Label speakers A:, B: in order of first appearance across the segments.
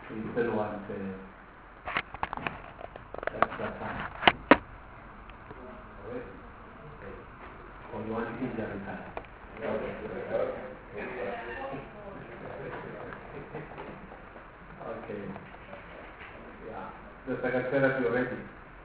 A: We still want extra time. Or you want injury time? Okay. Yeah. The secretariat, you ready?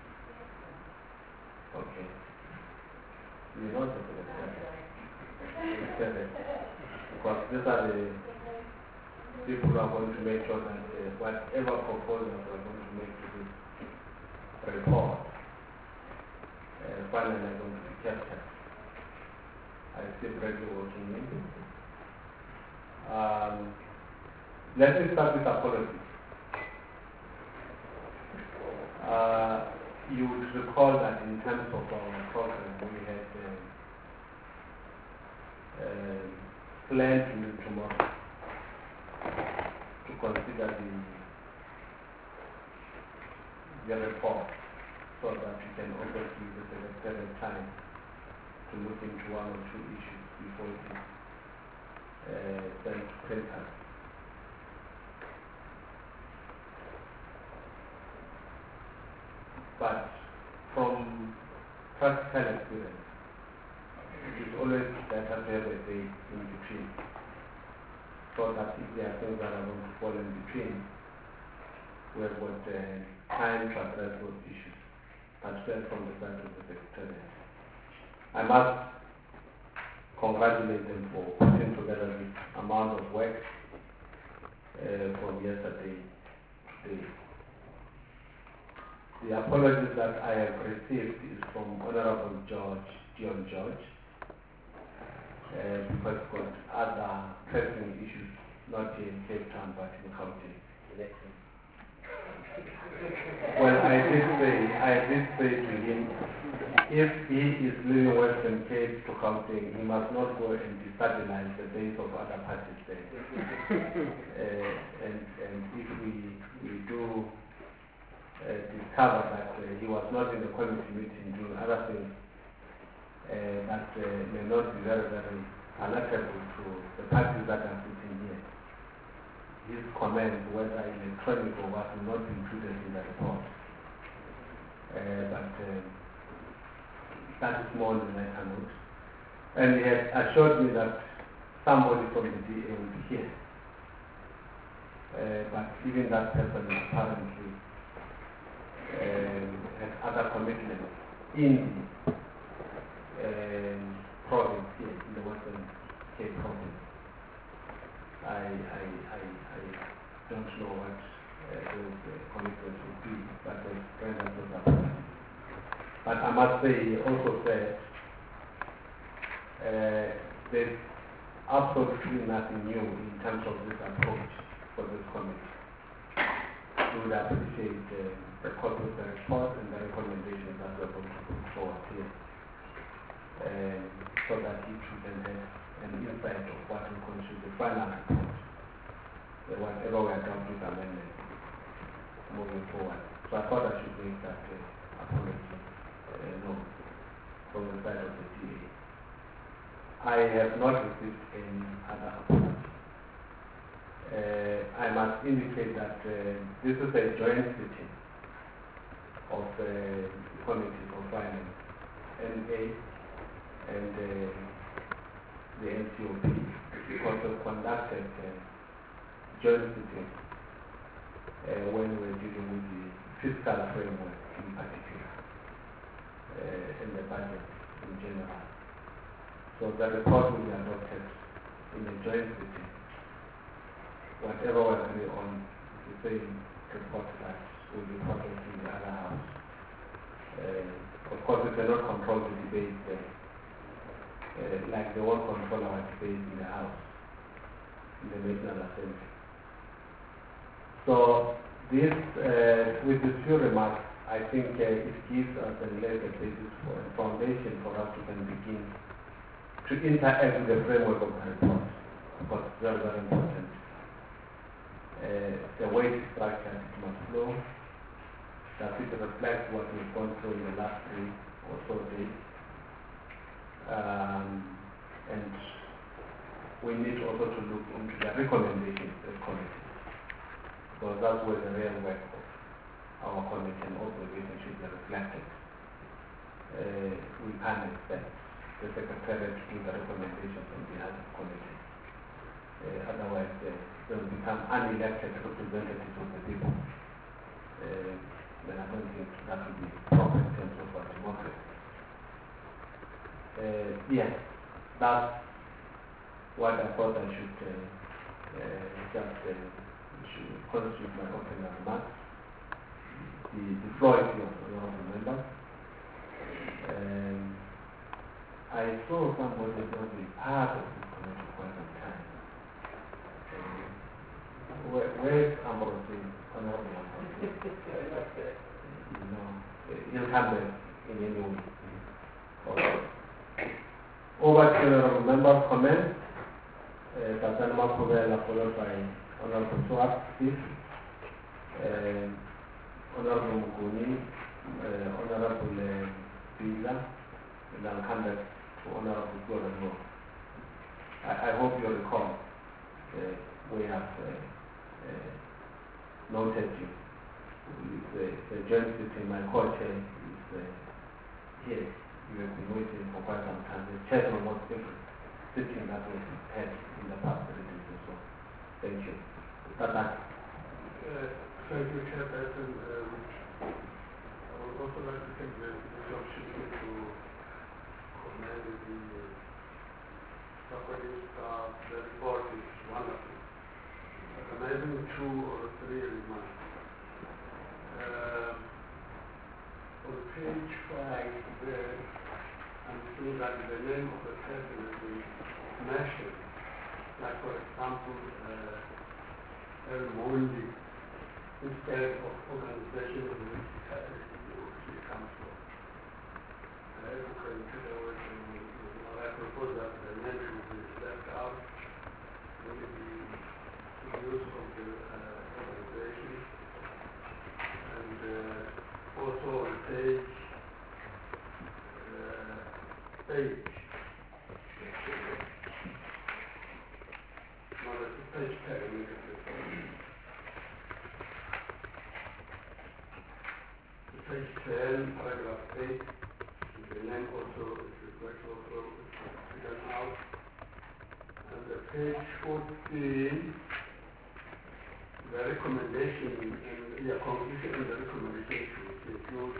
A: Okay. You know the secretariat. Because these are the people who are going to make sure that whatever proposals we are going to make to this report, finally are going to be captured. I see Bradley working in. Let me start with apology. You would recall that in terms of our program, we had planned to meet tomorrow to consider the report so that we can also give the secretary time to look into one or two issues before it is sent to printers. But from practical experience, it is always better to have a day in between, so that if there are things that are going to fall in between, we have got time to address those issues, particularly from the side of the Secretariat. I must congratulate them for putting together this amount of work from yesterday to today. The apologies that I have received is from Honorable John George, because we've got other pressing issues, not in Cape Town but in Gauteng. Well, I did say to him, if he is leaving Western Cape to Gauteng, he must not go and destabilize the base of other parties there. And if we do discover that he was not in the committee meeting doing other things that may not be very, very palatable to the parties that are sitting here, his comment, whether electronic or what, will not be included in the report. But that is more on the lighter note. And he had assured me that somebody from the DA will be here. But even that person apparently has other commitments in the province here, in the Western Cape province. I don't know what those commitments would be, but they kind of those are. But I must say, he also said there's absolutely nothing new in terms of this approach for this committee. We would appreciate the copy of the report and the recommendations that we're going to put forward here, so that each can have an insight of what will constitute the final report, whatever we adopt with amendments moving forward. So I thought I should make that apology known from the side of the DA. I have not received any other apology. I must indicate that this is a joint sitting of the Committee for Finance, NA, and the NCOP, because we conducted joint sitting when we were dealing with the fiscal framework in particular, and the budget in general. So the report will be adopted in a joint sitting. Whatever we agree on is the same report that will be processed in the other house. Of course, we cannot control the debate there, like they won't control our debate in the house, in the National Assembly. So this, with these few remarks, I think it gives us a later basis for a foundation for us to then begin to interact with the framework of the report, because it's very, very important. The way it's structured, it must flow. Does it reflect what we've gone through in the last 3 or so days? And we need also to look into the recommendations as committee. because that's where the real work of our committee and observation should be reflected. We can't expect the Secretariat to do the recommendations on behalf of the committee. Otherwise, they will become unelected representatives of the people. Then I don't think that would be proper in terms of our democracy. Yes, that's what I thought I should should constitute my opening remarks. The floor is yours, honorable member. I saw somebody who was a part of this committee for quite some time. Where's Ambrose? Honorable Ambrose? He'll come back in any way. Okay. Over to honorable member's comments. Captain Makovela followed by Honorable Swart, please. Honorable Muguni, Honorable Pila, and I'll come back to Honorable Gordon. I hope you recall we have noted you. The joint between my co-chair is here. You have been waiting for quite some time. The chair was not different, sitting that we had in the past 3 days or so. Thank you.
B: Thank you, Chairperson. I would also like to take this opportunity to commend the faculty staff. The report is wonderful. Recommending 2 or 3 remarks. On page 5, there, I'm seeing that the name of the person has been mentioned. Like, for example, El Mondi, instead of organization in which he comes from. As you can consider what I propose that the name should be left out, maybe the use of the organization, and also on page 8. No, that's page 10. Page 10, paragraph 8, the name also is required also taken out. And the page 14, the recommendation and the conclusion and the recommendation should include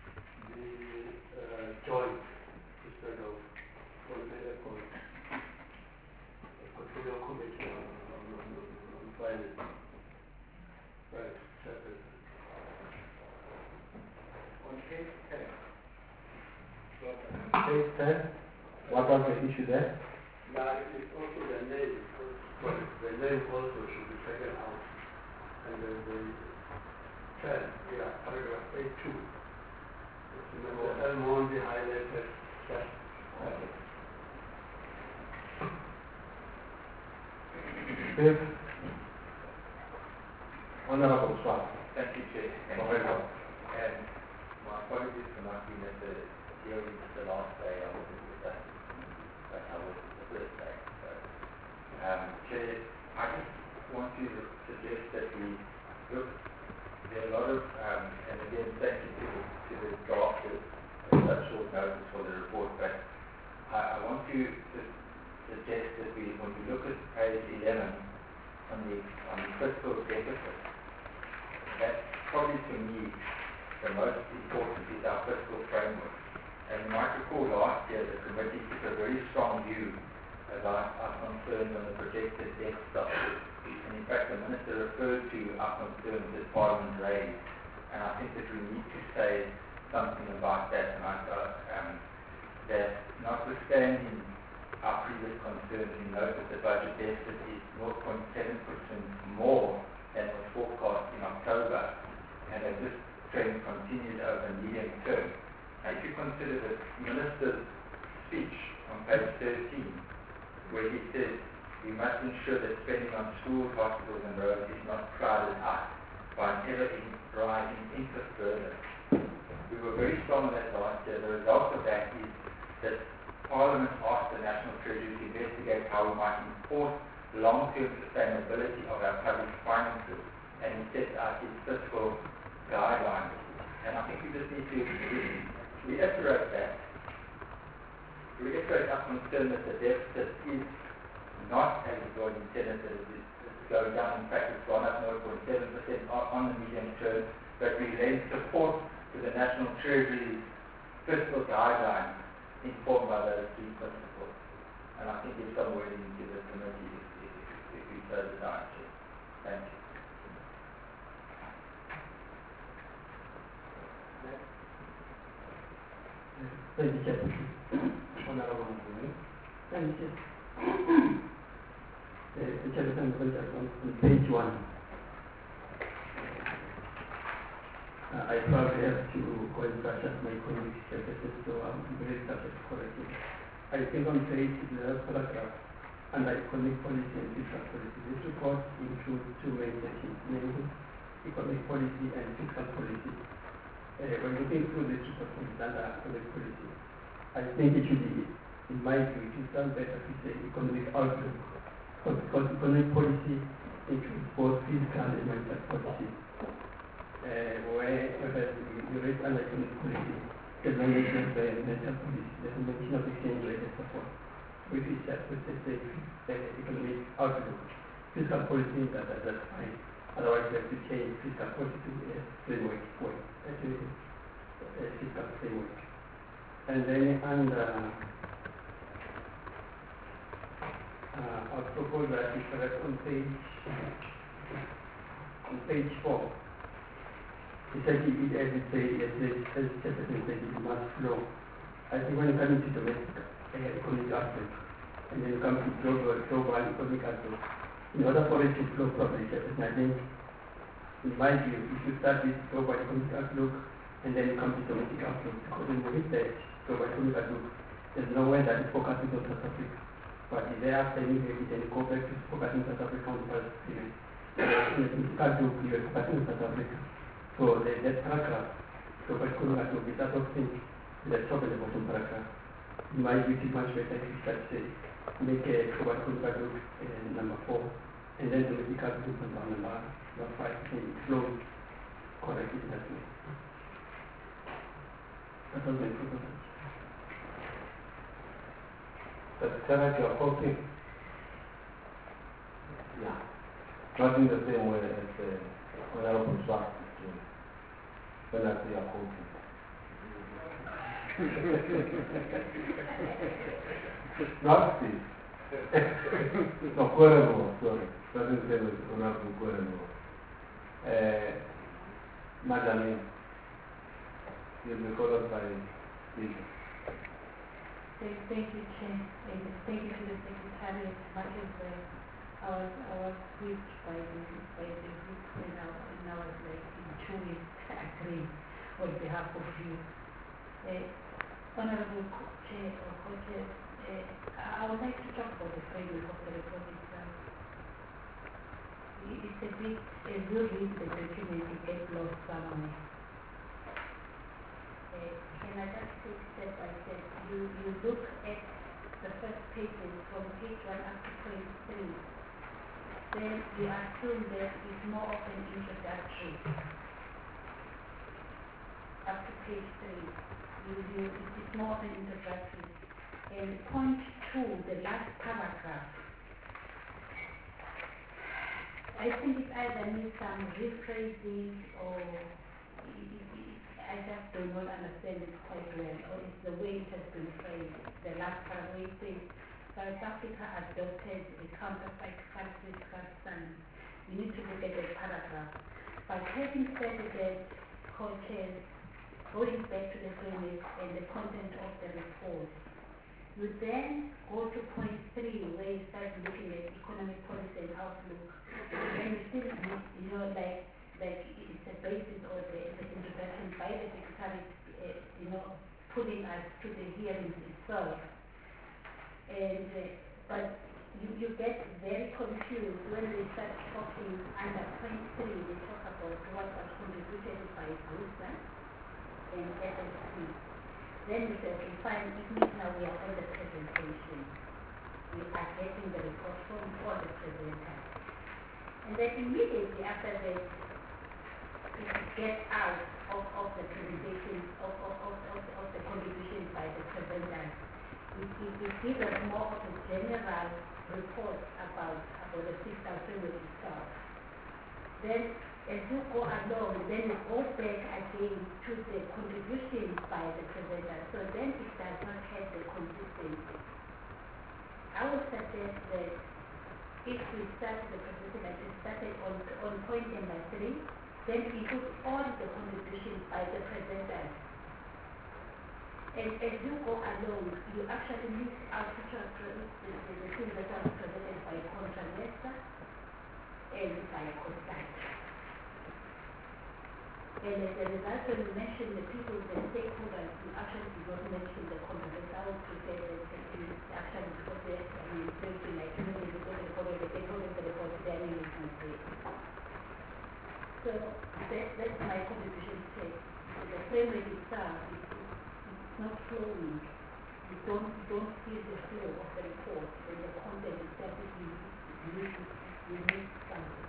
B: the joint instead of one point. The control committee on finance. Right, Chairperson. On page 10.
A: Page 10, what was the issue there?
B: Yeah, it is also the name. Well, the name also should be taken out. And then the 10, paragraph 8.2. The L1 be highlighted.
A: Okay. Fifth, Honorable Swart.
C: Thank you, Chair. And my apologies for not being at the hearing the last day. I wasn't with that, but I was the first day. So, Chair, I just want to suggest that we look. There are a lot of, and again, thank you to the drafters at such short notice for the report. But I want to suggest that when we look at page 11 on the fiscal deficit, that's probably to me the most important is our fiscal framework. And you might recall last year the committee took a very strong view about our concerns on the projected debt stock. And in fact, the Minister referred to our concerns that Parliament raised. And I think that we need to say something about that. And that notwithstanding our previous concerns, we note that the budget deficit is 0.7% more than was forecast in October, and that this trend continues over the medium term. Now, if you consider the Minister's speech on page 13, where he says we must ensure that spending on schools, hospitals and roads is not crowded out by an ever-rising interest burden. We were very strong on that last year. The result of that is that Parliament asked the National Treasury to investigate how we might enforce long-term sustainability of our public finances and he sets out his fiscal guidelines. And I think we just need to reiterate our concern that the deficit is not as it was intended, that it is going down. In fact, it's gone up 0.7% on the medium term, but we lend support to the National Treasury's fiscal guidelines informed by those three principles. And I think there's some wording to the committee if we so desire to. Thank you.
D: Thank you, Chairman. Honorable Mbumi. Thank you. Chairman, on page 1, I probably have to go and touch up my colleagues' deficit, so I'm very subject to correcting. I think on page the paragraph under economic policy and fiscal policy, this report includes two main sections, namely economic policy and fiscal policy. When looking through this report from under economic policy, I think it should be, in my view, it would sound better to say economic outlook, because economic policy includes both fiscal and monetary policy. Whereas you read under economic policy, there's no mention of monetary policy, there's no mention of exchange rate and so forth, which is just with the economic outlook. Fiscal policy, that's fine. Otherwise, we have to change fiscal policy to a framework way, a fiscal framework. And then under, I'll propose that we correct on page 4. Essentially, as it says, as Jefferson said, it must flow. I think when you come into domestic economic outlook, and then you come to global economic outlook, in order for it to flow properly, Jefferson, I think, in my view, you should start with global economic outlook, and then you come to domestic outlook. Because when you read that global economic outlook, there's nowhere that it focuses on South Africa. But thereafter, immediately, then you go back to focusing on South Africa on the first period. In the domestic outlook, you are focusing on South Africa. So that paragraph, global economic outlook, is that of things that top at the bottom paragraph. In my view, it's much better if you start to make a global economic outlook number 4, and then domestic outlook number 5, and it flows correctly that way. That was my proposal.
A: But Senate, you are quoting? Yeah. Not in the same way as Honorable Swart is doing. When I say you are quoting. Not this. No, Kweremo, sorry. Doesn't say with Honorable Kweremo. Madam, you'll be followed by speaker.
E: Thank you, Chair, and thank you to the Secretary. Much as I was switched by the group when I was like in 2 weeks agree on behalf of you. Honorable Chair or Co-Chair, I would like to talk about the framework of the report itself. It's a bit, as you read the document, it gets lost somewhere. Can I just take step by step? You look at the first pages from page 1 up to page 3. Then you assume that it's more of an introductory. Up to page 3. It's more of an introductory. And point 2, the last paragraph, I think it either needs some rephrasing or I just do not understand it quite well, or it's the way it has been phrased. The last paragraph says South Africa adopted a countercyclical fiscal stance. You need to look at the paragraph. But having said that, Co-Chairs, going back to the framework and the content of the report, you then go to point 3 where you start looking at economic policy and outlook. And you still, like it's a basis or the introduction by the Secretary, putting us to the hearings itself. And but you get very confused when they start talking under point 3. They talk about what was contributed by Bruce and FSC. Then we say, okay, fine, it means now we are on the presentation. We are getting the report for the presenter. And then immediately after that, it gets out of the presentation of the contribution by the presenters. It gives us more of a general report about the fiscal framework itself. Then, as you go along, then you go back again to the contributions by the presenter. So then it does not have the consistency. I would suggest that if we start the presentation like we started on point number 3, then we put all the contributions by the presenters. And as you go along, you actually miss out the things that are presented by Contralesta and by Constance. And as a result, when you mention the people, the stakeholders, you actually do not mention the Contralesta. I would prefer that actually because they are like they go to the college, they go to the college, their name is not there. So that's my contribution to say. The framework itself is not flowing. You don't feel the flow of the report and the content itself is you need something.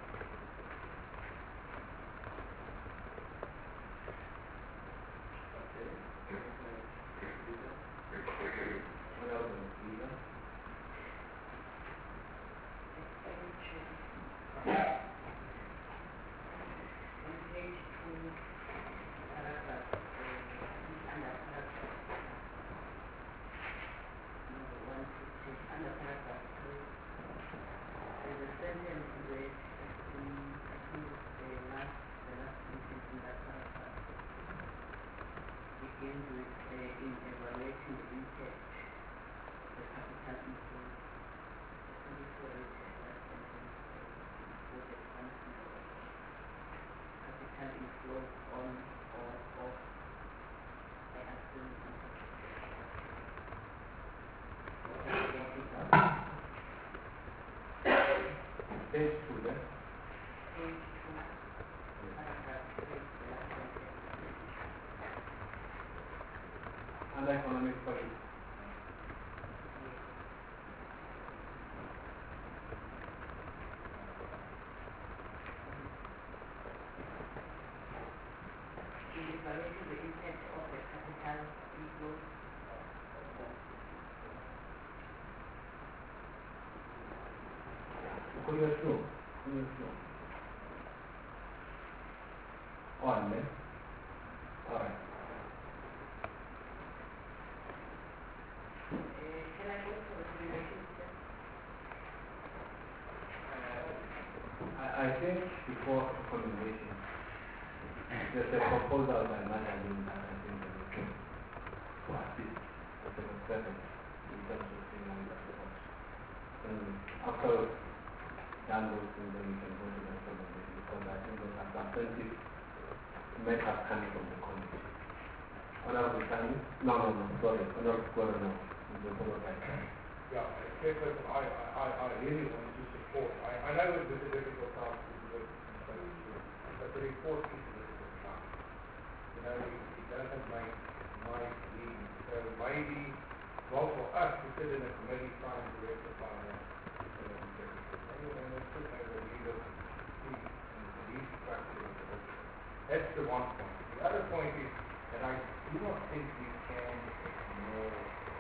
A: What else is Lisa?
F: Begins with in evaluating the impact the capital inflows. Capital inflows on or off the actions.
A: Page 2, then.
F: Page 2, paragraph 3, the last sentence.
A: Under economic policy.
F: Evaluating the impact of the capital inflows.
A: Could you slow? On, then. Alright.
F: Can I go to the simulation step?
A: I think before recommendation, there's a proposal by Madeleine that I think that we can to assist the civil servants in terms of streamlining the report. After done those things, then we can go to the recommendation because I think those are substantive matters coming from the committee. Honorable Sani? No, sorry. Honorable Gordon, the follow by
G: Yeah, Chairperson, I really want to support. I know it was a difficult task to do it, but the report is a difficult task. You know, it doesn't make my reading. So maybe, well, for us to sit in a committee trying to rectify that, and it's just over legal fees and the lease structure of the book. That's the one point. The other point is that I do not think we can ignore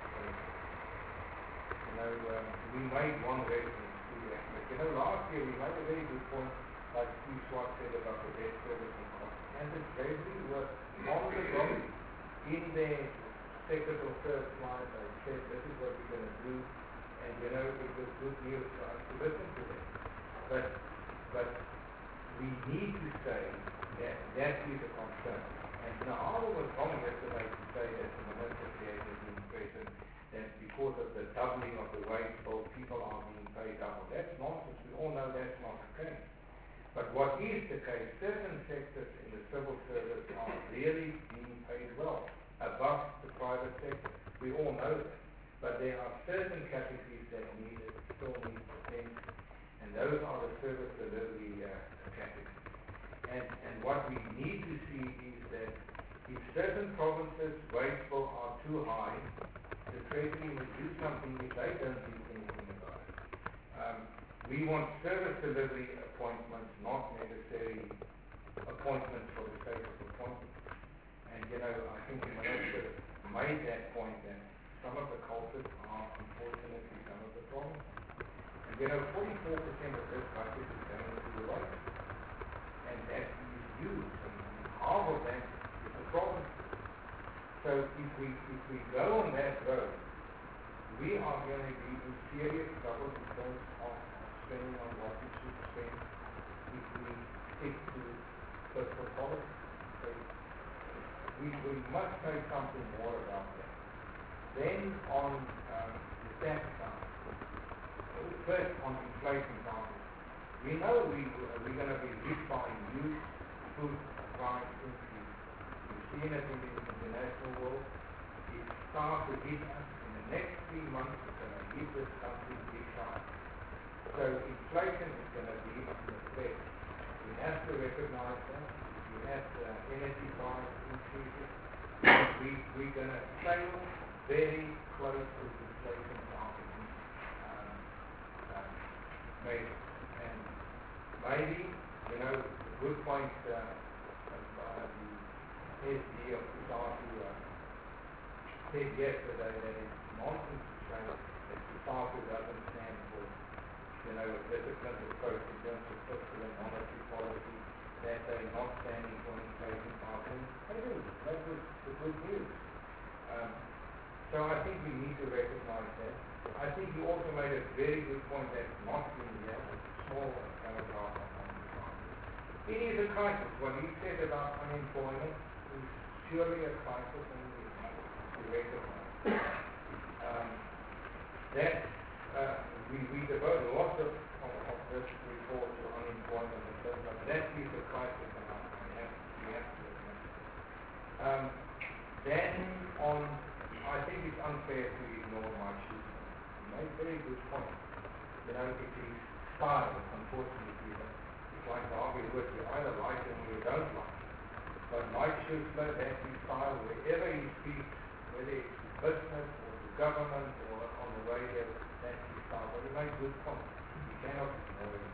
G: we made one reference to the aspect. Last year we made a very good point, like Steve Schwartz said about the debt service and cost. And the Treasury were on the road in their second or third slide. They said, this is what we're going to do. And it was good news for us to listen to them. But we need to say that that is a concern. And Arnold was wrong yesterday to say that the Minister created the impression that because of the doubling of the wage bill, people are being paid double. That's nonsense. We all know that's not the case. But what is the case, certain sectors in the civil service are really being paid well, above the private sector. We all know that. But there are certain categories that still need attention. And those are the service delivery categories. And what we need to see is that if certain provinces' wage bill are too high, the Treasury will do something if they don't do anything about it. We want service delivery appointments, not necessarily appointments for the sake of appointment. And I think the minister made that point that some of the culprits are unfortunately some of the problems. And 44% of this budget is going to the roads. And that is huge. And half of that is the province. So if we go on that road, we are going to be in serious trouble because of spending on what we should spend if we stick to fiscal policy. So we must say something more about that. Then on the tax side, first on inflation targets, we know we're going to be hit by huge food price increase. We've seen it in the international world. It starts to hit us in the next 3 months. It's going to hit this country big time. So inflation is going to be on the threat. We have to recognize that. We have energy price increases. We're going to sail very close to inflation targeting measures. And maybe, the good point the SD of Kusatu said yesterday that it's nonsense to say that Kusatu doesn't stand for a disciplined approach in terms of fiscal and monetary policy, that they're not standing for inflation targeting. They do. That was the good news. So I think we need to recognize that. I think you also made a very good point that's not in here, a small paragraph on the crisis. It is a crisis. What he said about unemployment is surely a crisis, and we have to recognize that. We devote lots of this report to unemployment and so on. That is a crisis, and we have to admit it. Then on, I think it's unfair to ignore my choosing. You made very good point. It is style, unfortunately. It's like Harvey Wood, you either like him or you don't like him. But Mike Schuessler, that's his style. Wherever he speaks, whether it's to business or to government or on the radio, that's his style. But he made good points. You cannot ignore him.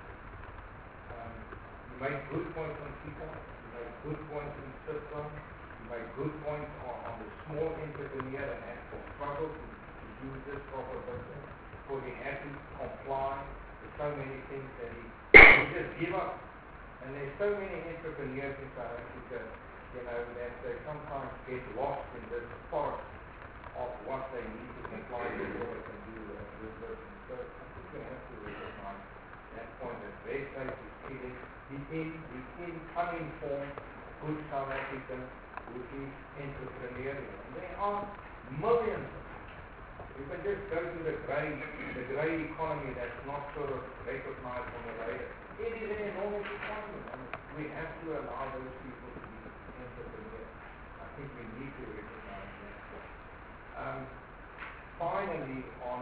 G: You made good points on people. You made good points in Switzerland. You made good points on the small entrepreneur that has to struggle to do this proper business, or he has to comply with so many things that he just give up. And there's so many entrepreneurs in South Africa, that they sometimes get lost in this forest of what they need to comply with before they can do this business. So I think we have to recognize that point that red tape is killing the uninformed good South African who is entrepreneurial. And there are millions of them. You can just go to the grey economy that's not sort of recognized on the radar. It is an enormous economy, and we have to allow those people to be entrepreneurs. I think we need to recognize that. Finally, on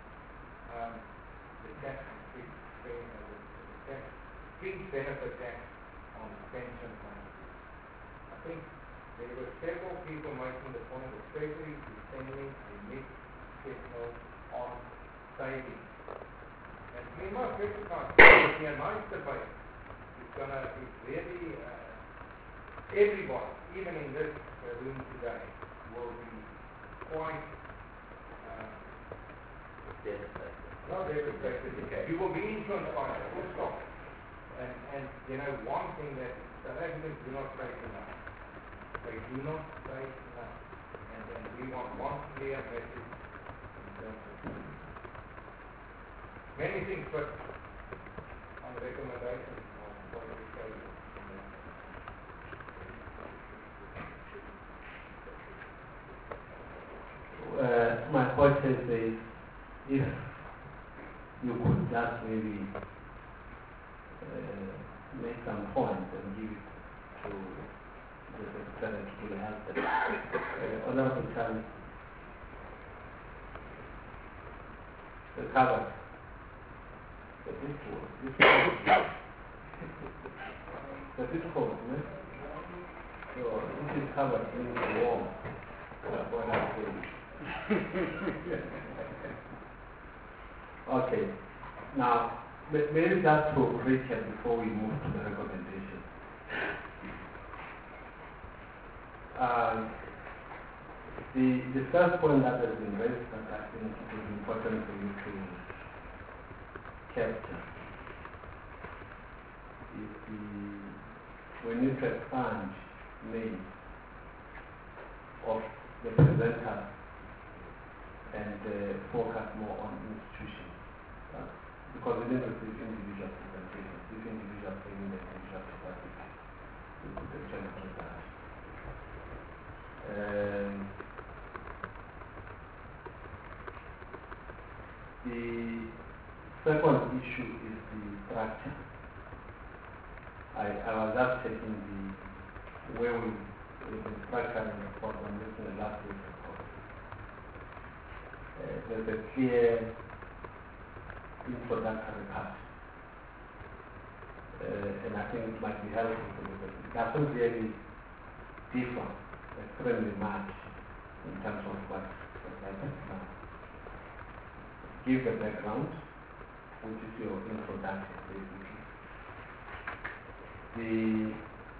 G: the tax on fixed benefit tax on pension funds. I think there were several people making the point that Treasury is sending a mixed signal on savings. And we must recognize that in a nice debate, it's really, everybody, even in this room today, will be quite
C: devastated.
G: Not devastated. Okay. You will be influenced by it, full stop. And one thing that South Africans do not say enough. They do not say enough. And we want one clear message in terms of many things, but on the recommendation of what we say.
A: My question is, if you could just maybe make some points and give it to the Secretary to help them. Honorable Charlie, the cover, the discourse, the discourse, so this is covered in the warm. What I'm saying. Okay. Now, maybe just to recap before we move to the recommendation. The first point that has been raised that I think it is important for you to capture is we need to expand names of the presenters and focus more on institutions. Because we didn't receive individual presentations. If individuals bring in the individual presentations, we could actually do that. The second issue is the structure. I was just checking the way we've been structuring the report on looking at last week's report. There's a clear introductory part. And I think it might be helpful to look at it. It doesn't really differ extremely much in terms of what was happening now. Give the background, which is your introduction, basically. The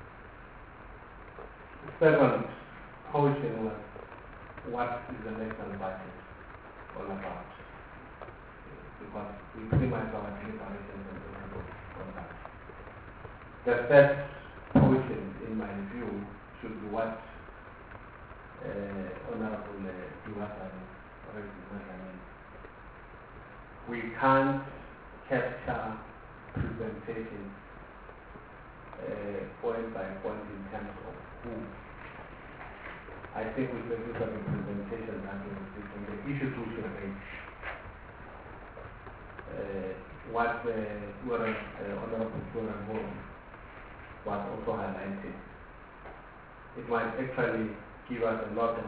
A: second portion was what is the national budget all about? Because we pretty much our deliberations on that. The third portion, in my view, should be what Honorable Diwata already mentioned. We can't capture presentations point by point in terms of who. I think we should look at the presentations that we received from the issues we should raise. What Honorable Flora Moore was also highlighted. It might actually give us a lot of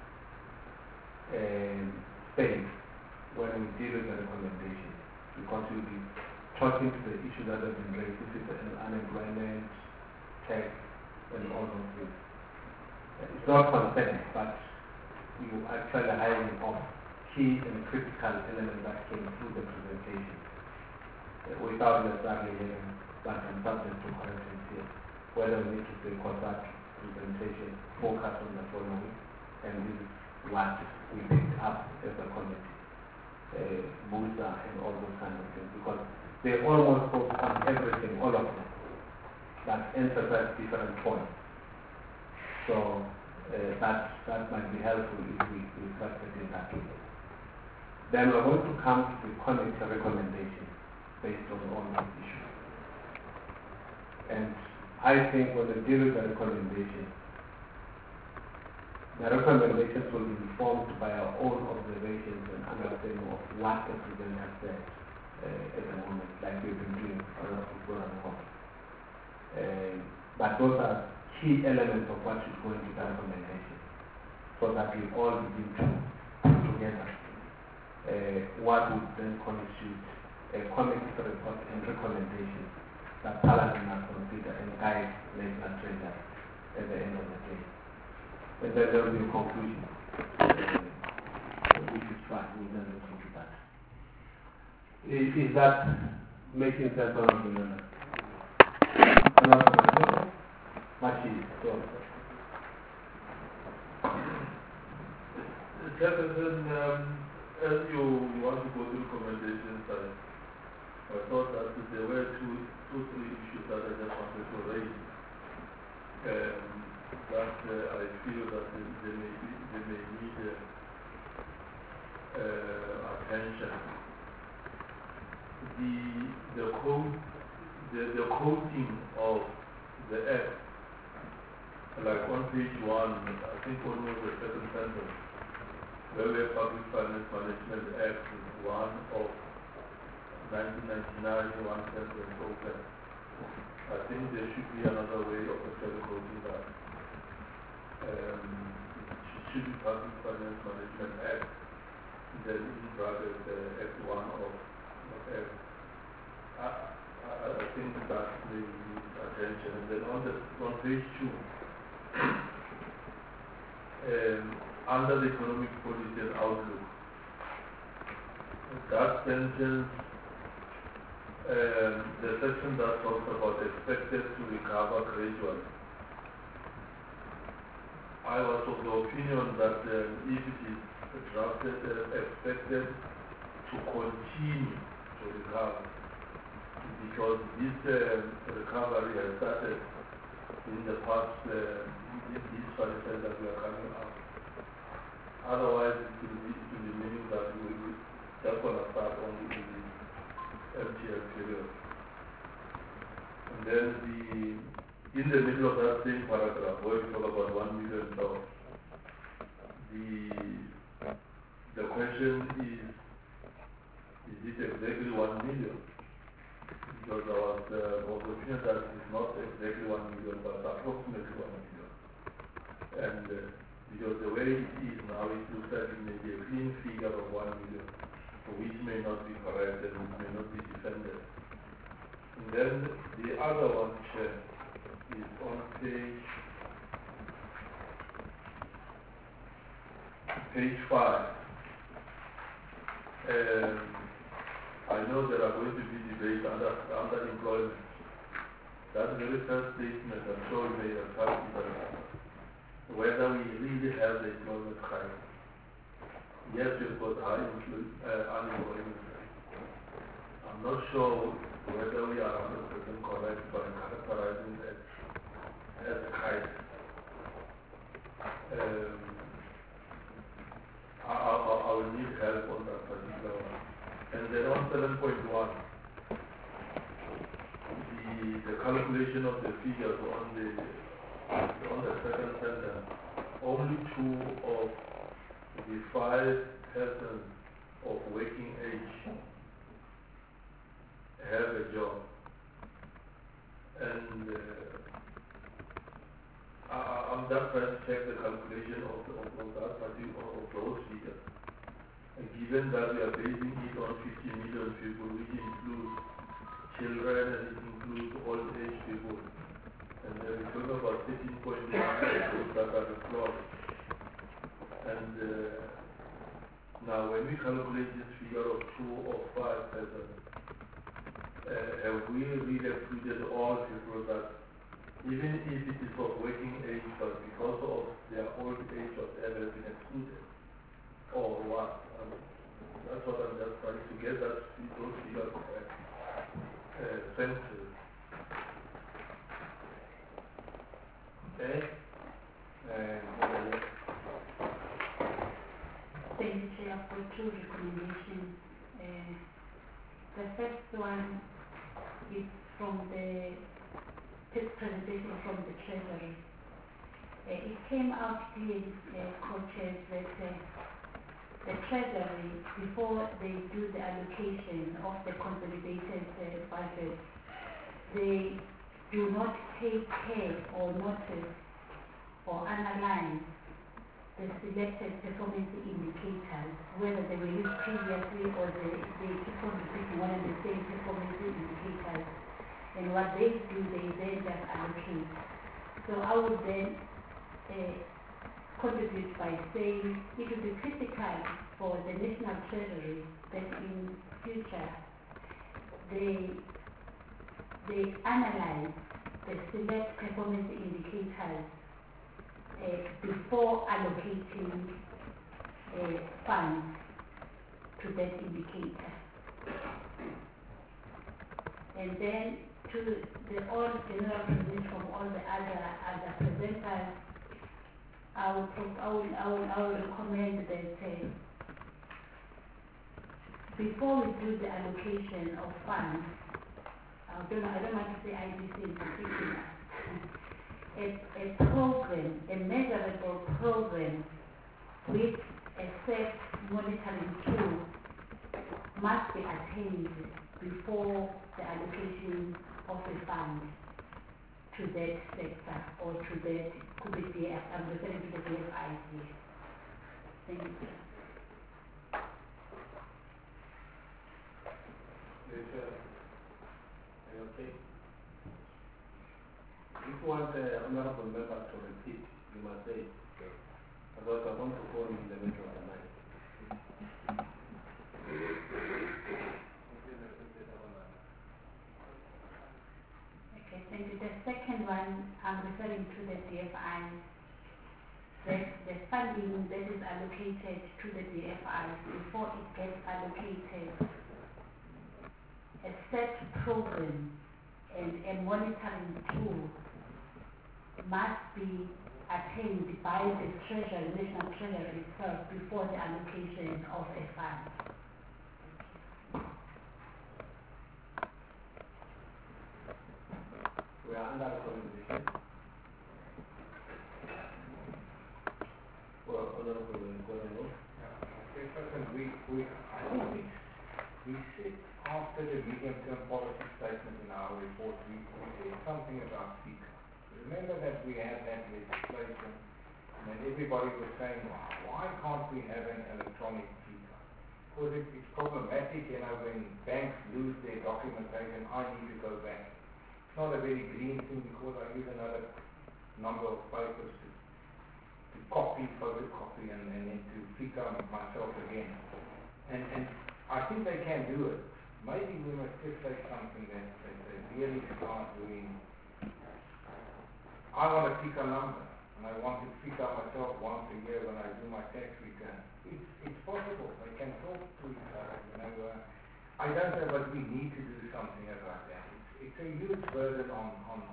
A: space when we deal with the recommendation, because we'll be talking to the issues that have been raised, if it's unemployment, tax, and all those things. It's not consent, but you actually highlighting of key and critical elements that came through the presentation without necessarily having but I'm subject to corrections here, whether we need to say that presentation focus on the following, and this is what we picked up as a committee. Musa and all those kind of things, because they almost focus on everything, all of them, but emphasize different points. So that might be helpful if we structure it in that way. Then we're going to come to the committee recommendation based on all these issues. And I think when we deal with the recommendations will be informed by our own observations and understanding of what the presenter has said at the moment, like we've been doing for a while. But those are key elements of what should go into the recommendation, so that we all begin to put together what would then constitute a committee report and recommendations that Parliament must consider and guide national treasury at the end of the day. And then there will be a conclusion, which is fine. We then look into that. Is that making sense or not?
H: Jefferson, as you want to go through recommendations, I thought that there were two, three issues that I just wanted to raise. That I feel that they may need attention. The quoting of the act, like on page 1, I think almost the second sentence, Railway Public Finance Management Act is 1 of 1999, one sentence open. I think there should be another way of actually quoting that. It should be Public Finance Management Act, then in brackets Act 1 of Act. I think that may need attention. And then on page 2, under the economic policy and outlook, that sentence the section that talks about expected to recover gradually. I was of the opinion that if it is drafted as expected to continue to recover, because this recovery has started in the past, in this phase that we are coming up. Otherwise, it will be meaning that we will just going to start only in the MTL period. And then in the middle of that same paragraph, where we talk about 1 million jobs, the question is it exactly 1 million? Because I was of the opinion that it is not exactly 1 million, but approximately 1 million. And because the way it is now, it looks like it may be a clean figure of 1 million, which may not be correct and which may not be defended. And then the other one, Chair, is on page 5. I know there are going to be debates under employment. That very first statement, I'm sure you may have heard it, whether we really have the employment crisis. Yes, we've got high unemployment. I'm not sure whether we are 100% correct by characterizing it as a crisis. I will need help on that particular one. And then on 7.1, the calculation of the figures on the second sentence, only 2 of the 5 persons of working age have a job. And I'm just trying to check the calculation of those figures. And given that we are basing it on 50 million people, which includes children and it includes old age people, and then we talk about 13.1 those that are employed. And now when we calculate this figure of 2 or 5 persons, have we really excluded all people that, even if it is of working age, but because of their old age or whatever, have been excluded? Or what? That's what I'm just trying to get those figures correct. Thank you.
A: Okay.
E: Thank you, Chair, for 2 recommendations. The first one is from the presentation from the Treasury. It came out clearly, co-chairs, that the Treasury, before they do the allocation of the consolidated budget, they do not take care or notice or analyze the selected performance indicators, whether they were used previously or they keep on repeating one and the same performance indicators. And what they do, they then just allocate. So I would then contribute by saying it would be critical for the National Treasury that in future they analyze the select performance indicators before allocating funds to that indicator. And then to the all general presentation from all the other presenters, I will recommend that before we do the allocation of funds, I don't want to say IBC in particular, a program, a measurable program with a set monitoring tool must be attained before the allocation of a fund to that sector or to that, could be DF, I'm referring to the DFIC. Thank you.
A: Okay. If you want the honorable member to repeat, you must say it. Otherwise, I want to go in the middle of the night.
E: And the second one, I'm referring to the DFI, that the funding that is allocated to the DFI, before it gets allocated, a set program and a monitoring tool must be attained by the Treasury, National Treasury itself, before the allocation of a fund.
A: We are under recommendation. Well, Honorable Governor.
G: Chairperson, I think we said after the medium-term policy statement in our report, we said something about FICA. Remember that we had that legislation, and everybody was saying, why can't we have an electronic FICA? Because it's problematic, when banks lose their documentation, I need to go back. It's not a very green thing because I use another number of papers to photocopy, and then to FICA myself again. And I think they can do it. Maybe we must just say something that they really start doing. I want a FICA number, and I want to FICA myself once a year when I do my tax return. It's possible. They can talk to each other. I don't know, but we need to do something about that. It's a huge burden on.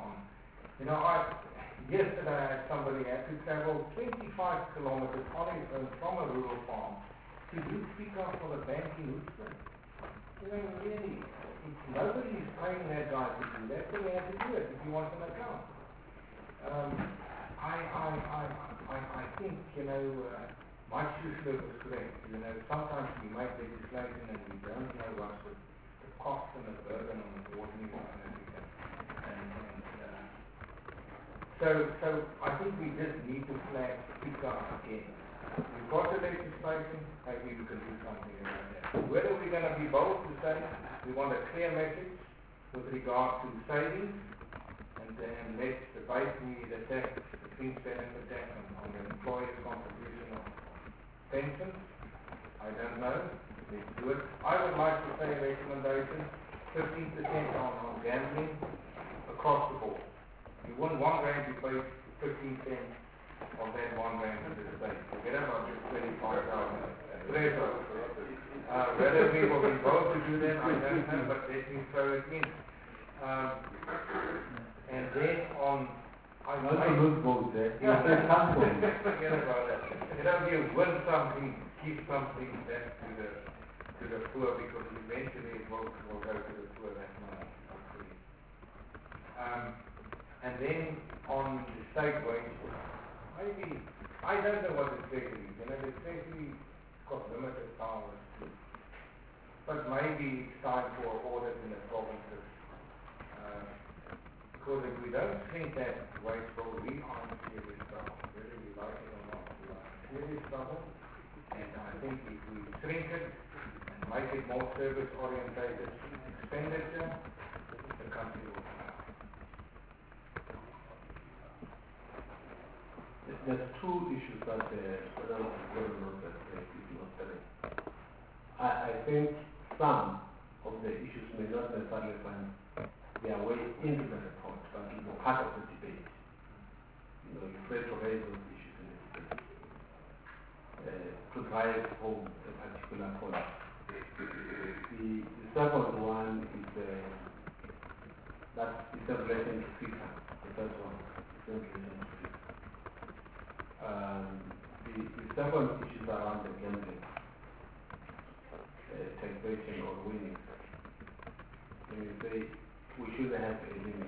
G: Yesterday I had somebody had to travel 25 kilometers on his own from a rural farm to do FICA for the bank in Houston. Really, nobody is paying that guy to do that, so he has to do it if he wants an account. I think, my sister was correct. Sometimes we make legislation and we don't know what's the cost and the burden on the ordinary South African. So I think we just need to flag FICA again. We've got the legislation, maybe we can do something about that. Whether we're going to be bold to say we want a clear message with regard to savings, and then let's debate the tax, the fringe benefit tax on the employer's contribution of pensions. I don't know. Let's do it. I would like to say a recommendation, 15% on gambling across the board. You win R1, you pay 15 cents of that R1 to the state. Forget about just 25,000 threshold. Whether we will be both to do that, I don't know, but let me throw it in. And then on...
A: Not to lose both there. You say something.
G: Forget about that. You win something, keep something back to the poor, because eventually it will go to the poor, that money, hopefully. And then on the state wage, maybe, I don't know what the treasury is. The treasury has got limited powers too. But maybe it's time for audit in the provinces. Because if we don't shrink that wage bill, we are in serious trouble. Whether we like it or not, we are in serious trouble. And I think if we shrink it and make it more service-orientated expenditure, the country will come out.
A: There's two issues that Honorable Governor is not telling. I think some of the issues may not necessarily find their way into the report, but it will part of the debate. You try to raise those issues in the debate to drive home a particular point. The second one is that is in relation to FICA. The first one is in relation to FICA. The second issue is around the gambling, taxation or winning. When you say we should have a limit,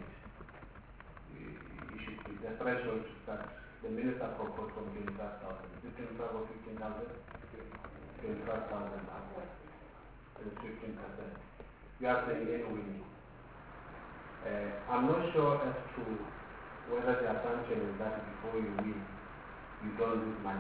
A: it should be the threshold to start. The minister proposed from 25,000. Is it 25 or 15,000? 25,000 upwards. And 15%. You are saying any winning. I'm not sure as to whether the assumption is that before you win, you don't lose money.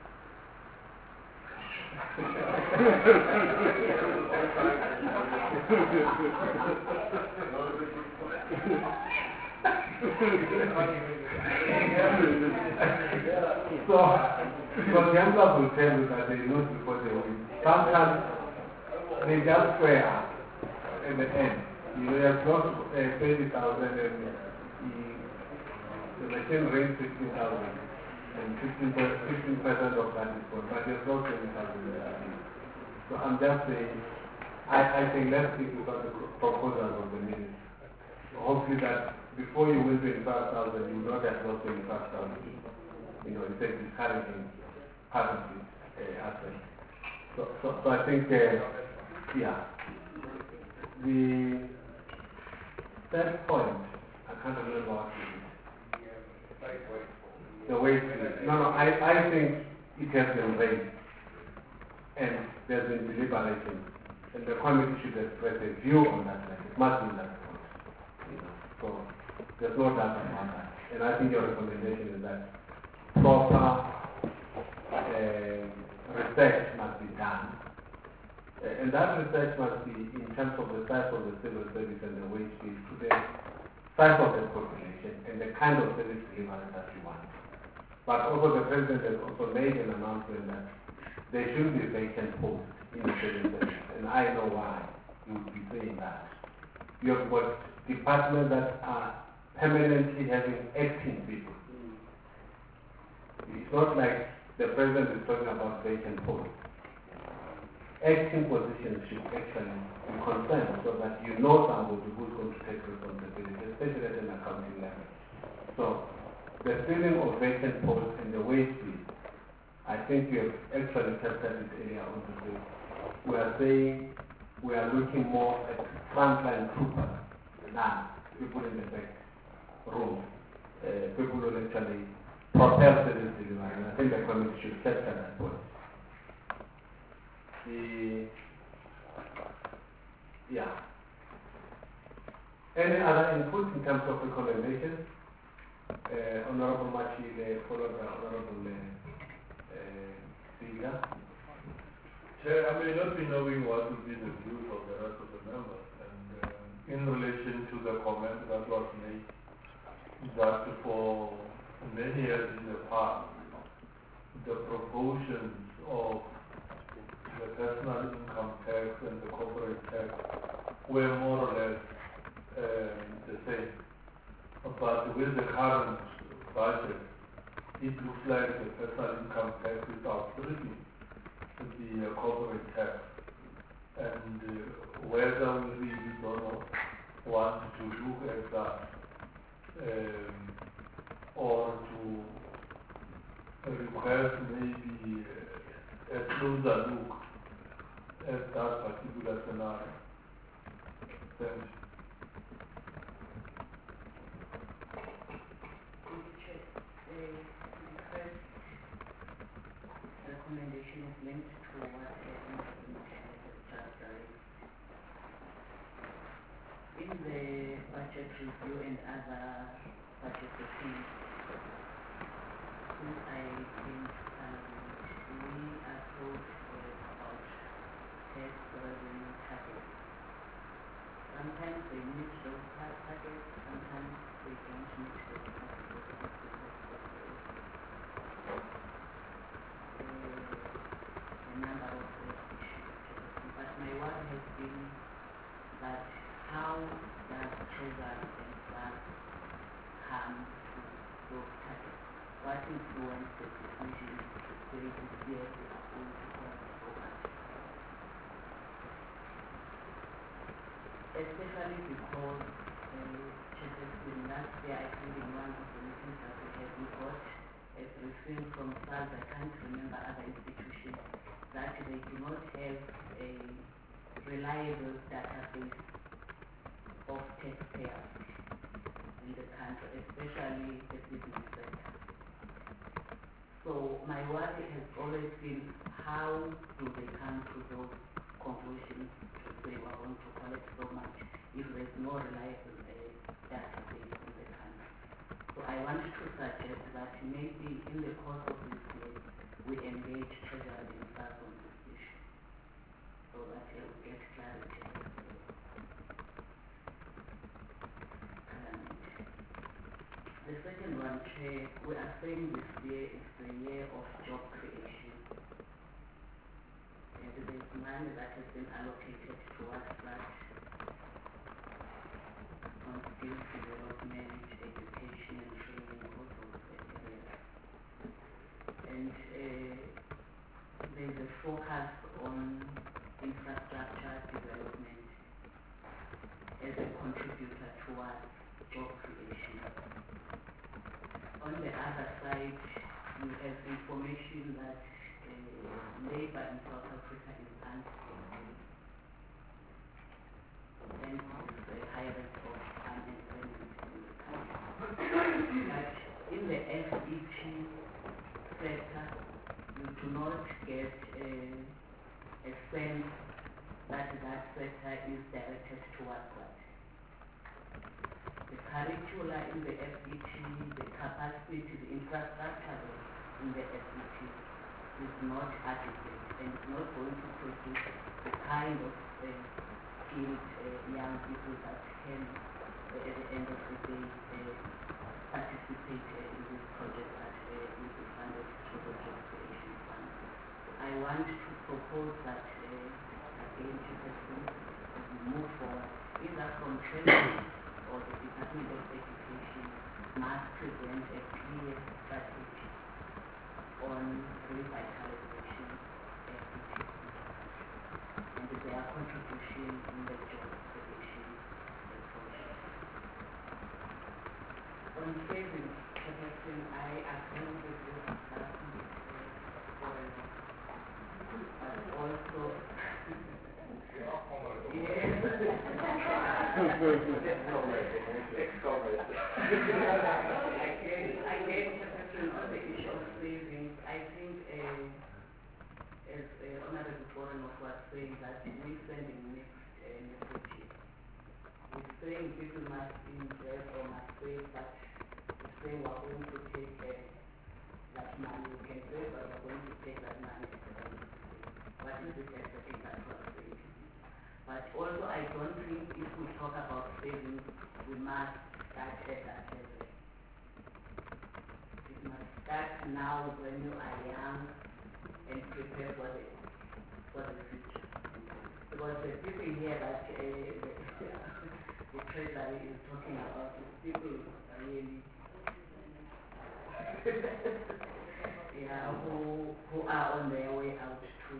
A: So gamblers will tell you that they lose before they win. Sometimes they just swear in the end. You have lost 20,000 and the machine raised 15,000 and 15% of that is gone, but there's no 20,000 there. So I'm just saying, I think let's stick with the proposals of the minister. Hopefully that before you win 25,000, you will not have lost 25,000. You know, it's a discouraging part of it aspect. So I think, yeah. The third point, I can't remember what it is. The weight. No, I think it has been raised and there's been deliberation. And the committee should express a view on that matter. It must be that point. You know, so there's no doubt about that. And I think your recommendation is that proper research must be done. And that research must be in terms of the size of the civil service and the wage bill to the size of the population and the kind of service delivery that you want. But also the President has also made an announcement that there should be vacant posts in the civil service. And I know why you would be saying that. You have got departments that are permanently having acting people. It's not like the President is talking about vacant posts. Acting positions should actually be confirmed so that you know somebody who's going to take responsibility, especially at an accounting level. So, the filling of vacant posts and the wage bill, I think you have actually captured it earlier on today. We are saying we are looking more at frontline troopers than people in the back room, people who actually propel service delivery. And I think the committee should capture that point. Any other input in terms of recommendations? Honorable Machile, followed by Honorable Sila.
H: Chair, I may not be knowing what will be the views of the rest of the members, and in relation to the comment that was made, that for many years in the past, the proportions of the personal income tax and the corporate tax were more or less the same. But with the current budget, it looks like the personal income tax is outstripping the corporate tax. And whether we really don't want to look at that or to request maybe a closer look at that particular scenario. Thank you.
F: The first recommendation is linked to what just raised. In the budget review and other budget documents, since I think we are told about tax revenue targets. Sometimes they meet those targets, sometimes they don't meet those targets. A number of issues. But my worry has been that how does Treasury and SARS come to those targets? What influence the decision to say this year we are going to collect so much? Especially because last year I think in one of the meetings that we had, we got a briefing from SARS, I can't remember other institutions, that they do not have a reliable database of taxpayers in the country, especially the business sector. So my worry has always been, how do they come to those conclusions to say we're going to collect so much if there's no reliable database in the country? So I want to suggest that maybe in the course of this year we engage Treasury and SARS on this issue so that we will get clarity. The second one, Chair, we are saying this year is the year of job creation. And there is money that has been allocated towards that on skills development, focus on infrastructure development as a contributor towards job creation. On the other side, you have information that labor in South Africa is unstable and is a high rate of unemployment in the country. But in the FET sector, you do not get a sense that that sector is directed towards that. The curricula in the FET, the capacity, the infrastructure in the FET is not adequate and is not going to produce the kind of skilled young people that can, at the end of the day, participate in this project that will be funded through the Job Creation Fund. I want to propose that, again, as we move forward, either from training or the Department of Education must present a clear strategy on revitalization and their contribution in the job creation project. On savings, I agree with your assessment, but also Again, on the issue of savings, I think as Honorable Foreigner was saying that we're sending mixed messages. We're saying people must invest or must save, but we're saying we're going to take that money. We can save, but we're going to take that money at the end of the day. What is it exactly that we're saying? But also, I don't think if we talk about savings, we must start at that level. It must start now when you are young and prepare for the future. Because the people here that the treasury is talking about is people really who are on their way out to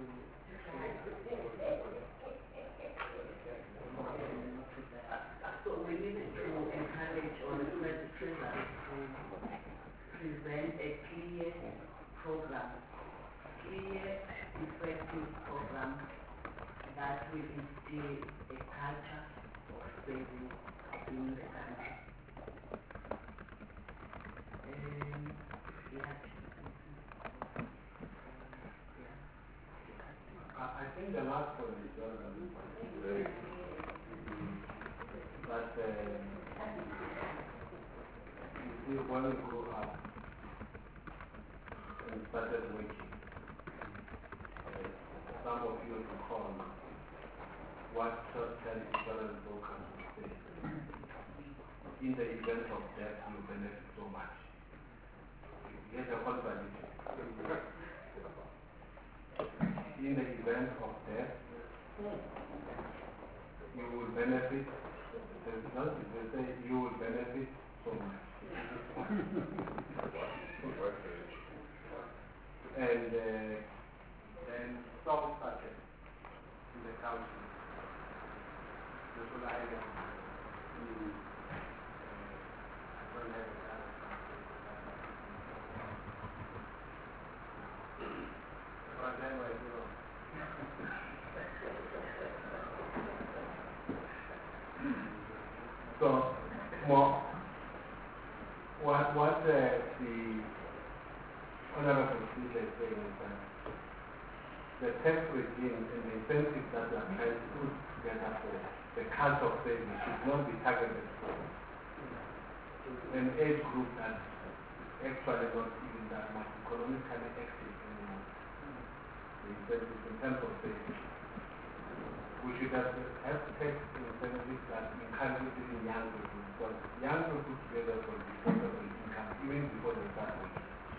F: so we need to encourage or request the treasury to present a clear program, clear, effective program that will instill a culture of saving in the country.
A: I think the last point is very that you see, when we grew up and started working, some of you recall what short-term insurance brokers would say. In the event of death, you benefit so much. Here's a contradiction. In the event of death, you will benefit. They say you will benefit so much. And then some started in the country. The Island. I don't have another but then I do. So, what the Honorable Speaker is saying is that the tax regime and the incentives that we are trying to put together for the culture of saving should not be targeted for an age group that actually not even that much economically active anymore. The incentives in terms of saving. We should have tax incentives that encourage even young people, because young people put together for disposable income even before they start working.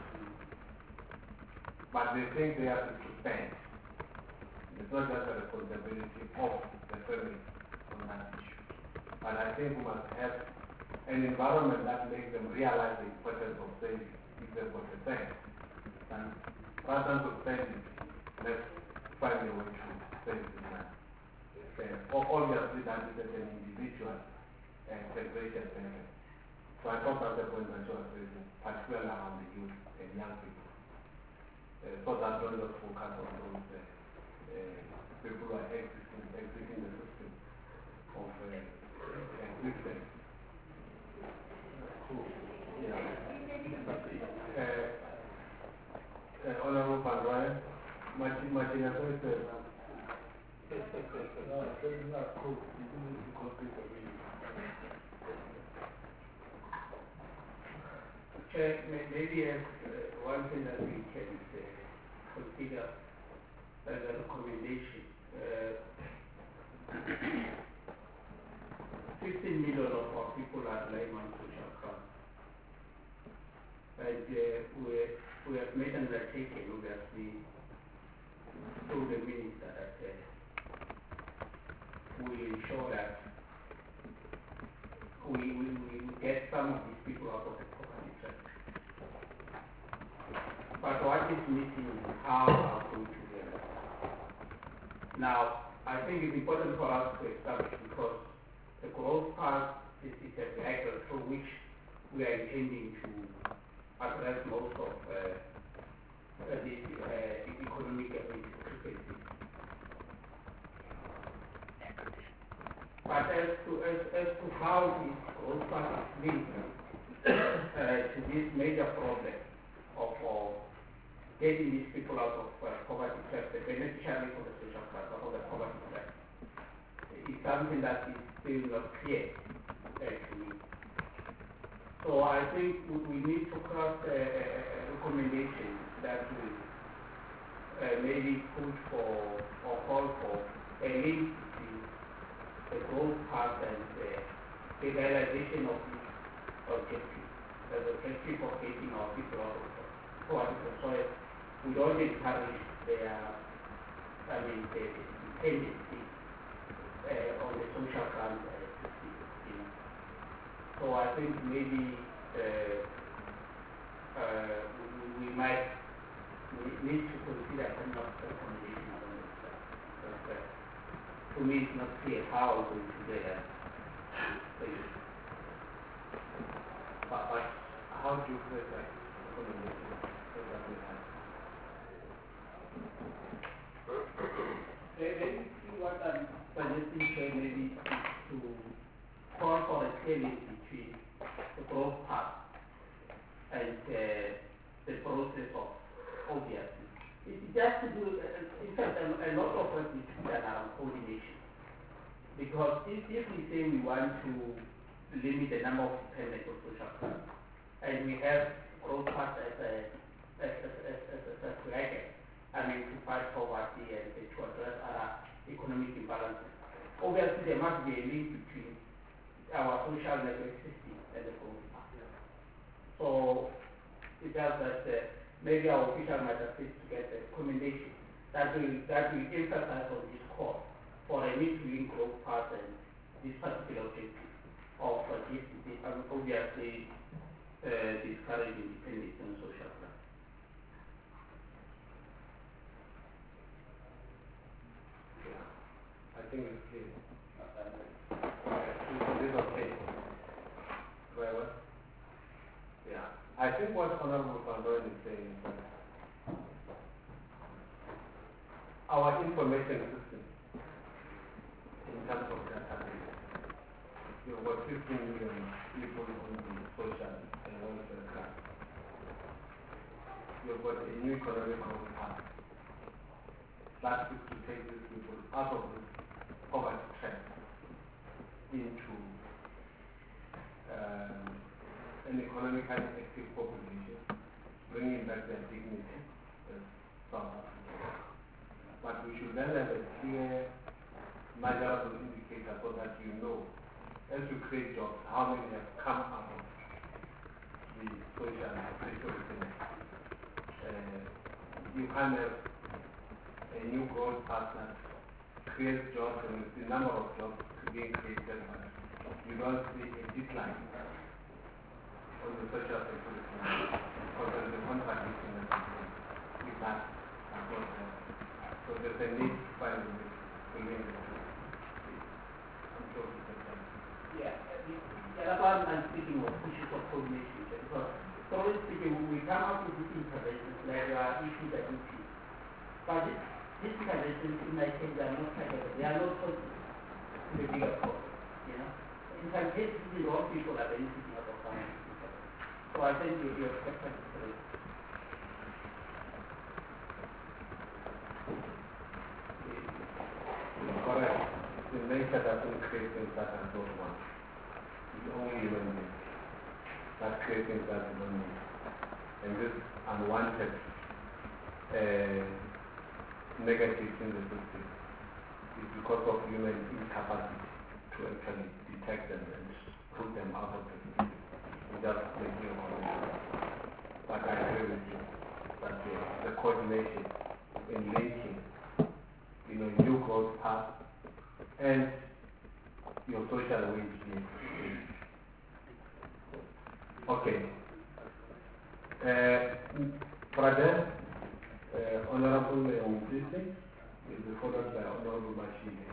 A: But they think they have to spend. It's not just a responsibility of the family on that issue. But I think we must have an environment that makes them realize the importance of saving if they've got a sense. And rather than to spend it, let's find a way to save the money. Obviously, that is an individual taxation benefit. So I thought that's the point that you were raising, particularly around the youth and young people. So that don't just focus on those people who are exiting the system of existence. Cool. Yeah. Honorable Pandora, Martina says,
H: no, that's not cool. You do need to complete the video.
D: Maybe as one thing that we can consider as a recommendation, 15 million of our people are relying on social funds. And we have made an undertaking, obviously, through the minister that we ensure that we get some of these people out of the poverty trap. But what is missing is how are we going to realize that? Now, I think it's important for us to establish, because the growth path is a vehicle through which we are intending to address most of these economic discrepancies. But as to how this growth path is linked to this major problem of getting these people out of poverty trap, the beneficiaries of the social class, out of the poverty trap, is something that is still not clear to me. So I think we need to craft a recommendation that will maybe push for or call for a link between the growth path and the realization of this objective, the objective of getting our people out of poverty. So we don't encourage their, the dependency on the social grant system. So I think maybe we might need to consider some of the recommendation around this. But to me, it's not clear how we're going to do that.
A: But how do you phrase that recommendation so that we have?
D: Maybe what I'm suggesting maybe is to call for a clear link between the growth path and the process of obviously. It's just to do, in fact, a lot of work needs to be done around coordination. Because if we say we want to limit the number of dependents on social funds, and we have growth path as a target, to fight poverty and to address other economic imbalances. Obviously, there must be a link between our social network system and the growth path. So it does that maybe our official might assist to get a recommendation that will emphasize on this call for a need to link growth path and this particular objective of obviously discouraging dependence on social class.
A: I think it's clear. Is it okay? Well, yeah. I think what Honorable Pandora is saying is that our information system, in terms of database, you've got 15 million people on the social and welfare class. You've got a new economic growth path that is to take these people out of this poverty trap into an economically active population, bringing back their dignity as South Africa. But we should then have a clear, measurable indicator so that you know, as you create jobs, how many have come out of the social security. You can't have a new growth path that creates jobs and the number of jobs being created, but you don't see a decline on the social security because there is a contradiction with that. So there's a need to find a way to link the two. I'm sure we can find it.
D: Yeah, that's why I'm speaking of issues of coordination. Because broadly speaking, we come up with these interventions like issues that we see. But these interventions in my case, they are not targeted. They are not focused to the bigger problem. You know, in some cases, the wrong people are benefiting out of some. So I think your question is correct.
A: Correct. The nature doesn't create things that are not want. It's only human beings that create things that you don't need. And this unwanted negatives in the system is because of human incapacity to actually detect them and put them out of the system without making a connection. But I agree with you that the coordination in linking, new growth path and your social wage. Okay. Brother, Honorable Mufisi will be followed by Honorable Machine.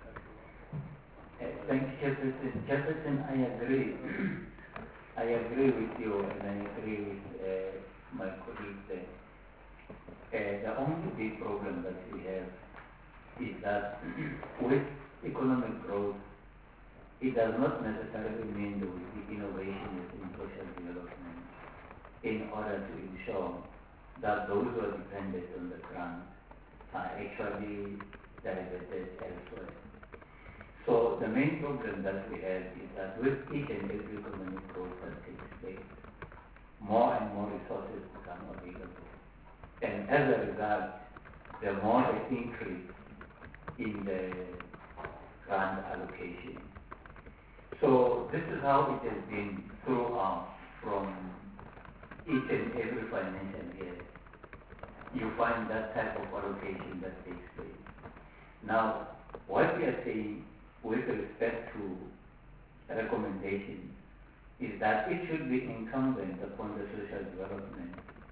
C: Thank you, Jefferson. Jefferson, I agree. I agree with you and I agree with my colleague there. The only big problem that we have is that with economic growth, it does not necessarily mean there will be innovation within social development in order to ensure that those who are dependent on the grant are actually diverted elsewhere. So the main problem that we have is that with each and every economic growth that takes place, more and more resources become available. And as a result, the more the increase in the grant allocation. So this is how it has been throughout from each and every financial year. You find that type of allocation that takes place. Now, what we are saying with respect to recommendations is that it should be incumbent upon the social development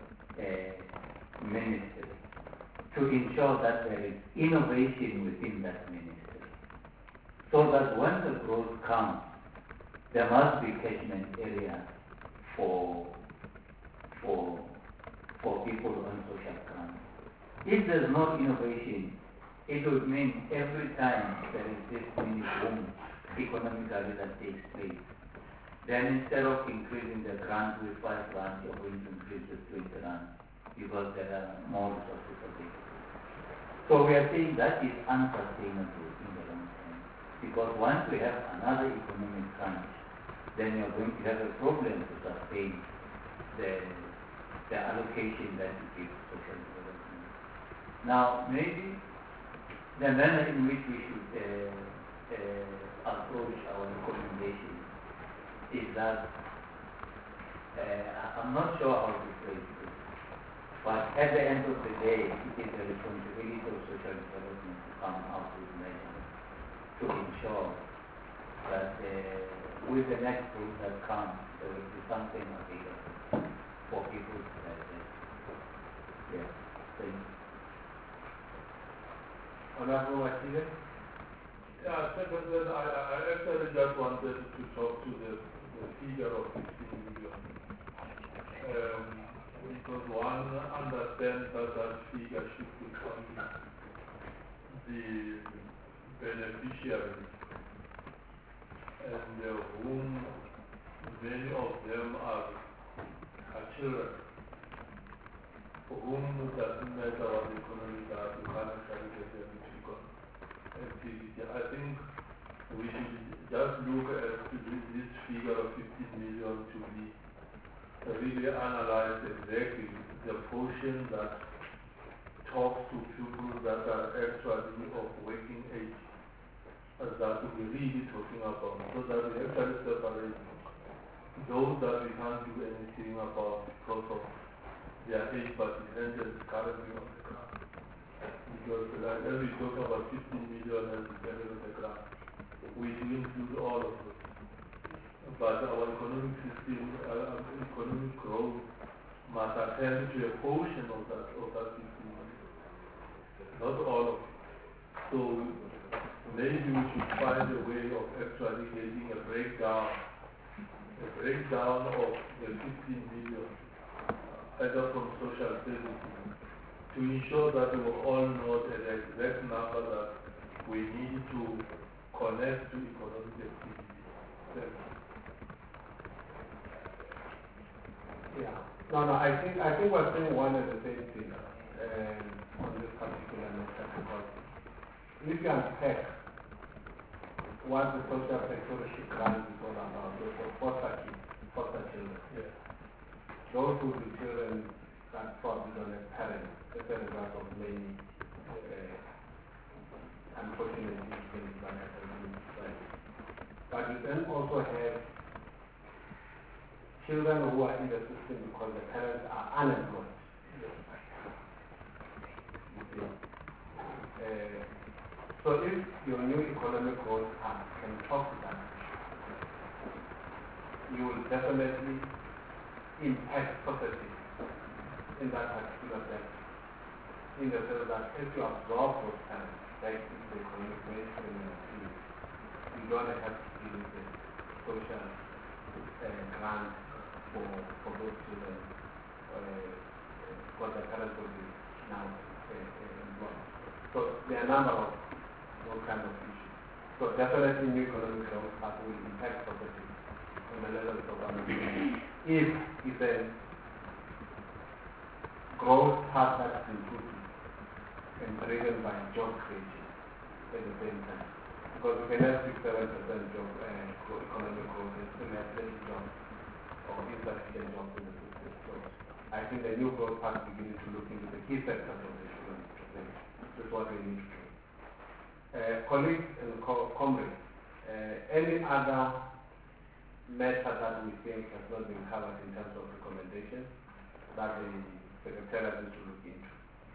C: ministry to ensure that there is innovation within that ministry. So that when the growth comes, there must be catchment area for people on social grants. If there's no innovation, it would mean every time there is this mini boom economically that takes place, then instead of increasing the grant with 5 grants, you're going to increase with 20 grants because there are more resources available. So we are saying that is unsustainable in the long term, because once we have another economic crunch, then you're going to have a problem to sustain the allocation that you give to social development. Now, maybe the manner in which we should approach our recommendation is that I'm not sure how to phrase this, but at the end of the day, it is the responsibility of social development to come out with measures to ensure that with the next group that comes, there will be something available for people to digest. Yeah, thank you.
A: Honorable Machine?
H: Yeah, Secretary, I actually just wanted to talk to the figure of 15 million. Because one understands that figure should become the beneficiaries, and whom many of them are children, for whom it doesn't matter what the economy does, you can't actually get them into activity. I think we should just look at this figure of 15 million to be really analyze exactly the portion that talks to people that are actually of working age, that we're really talking about, so that we actually separate those that we can't do anything about because of their age but dependent currently on the grant. Because like when we talk about 15 million as dependent on the grant, we do include all of those. But our economic system, economic growth must attend to a portion of that 15 million. not all of it. So maybe we should find a way of actually getting a breakdown of the 15 million, either from social services, to ensure that we all know the exact number that we need to connect to economic activity.
A: Yeah. No, I think we're saying one and the same thing on this particular matter, because if you unpack what the social security grant is all about, for foster children.
H: Yeah.
A: Those who be children that probably don't have parents as a result of many unfortunate incidents that happen in society. But you then also have children who are in the system because the parents are unemployed. You see. So if your new economic growth act can talk to that, you will definitely impact positively in that particular sense. In the sense that if you absorb those parents, like in the economic mainstream and activity, you don't have to deal with the social grant for those children because the parents will be now employed. So there are a number of those kind of issues. So definitely new economic growth will impact positively on the levels of unemployment. If it's a growth path that's inclusive and driven by job creation at the same time. Because we can have 6-7% job economic growth and still have plenty jobs or insufficient jobs in the system. So I think the new growth path beginning to look into the key sectors of the economy. This is what we need to do. Colleagues and comrades, any other matter that we think has not been covered in terms of recommendations that the Secretariat needs to look into?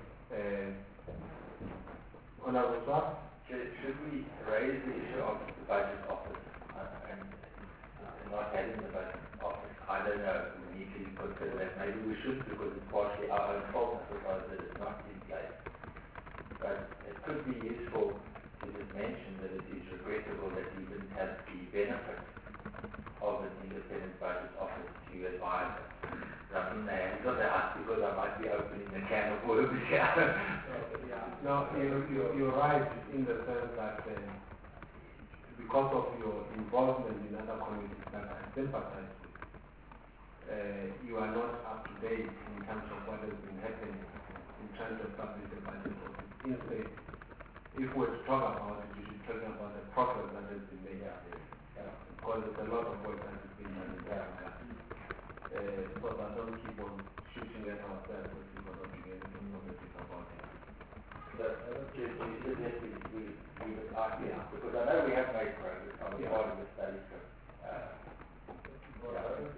A: Honorable Swart?
C: Should we raise the issue of the budget office and not having the budget office? I don't know, we need to consider that. Maybe we should, because it's partially our own fault, I suppose, that it's not in place. But it could be useful to just mention that it is regrettable that we didn't have the benefit of an independent budget office to advise us. I mean, because I might be opening the can of worms here.
A: No, you're right in the sense that because of your involvement in other communities that I sympathize with, you are not up to date in terms of what has been happening in trying to establish a budget office. Instead, if we were to talk about it, we should talk about the progress that has been made. Because there's a lot of work that has been done in that regard. So that don't keep on shooting at ourselves as people not doing anything positive about it.
C: You suggest we leave it out here, because I know we have made progress on the part of the study. So,
D: No,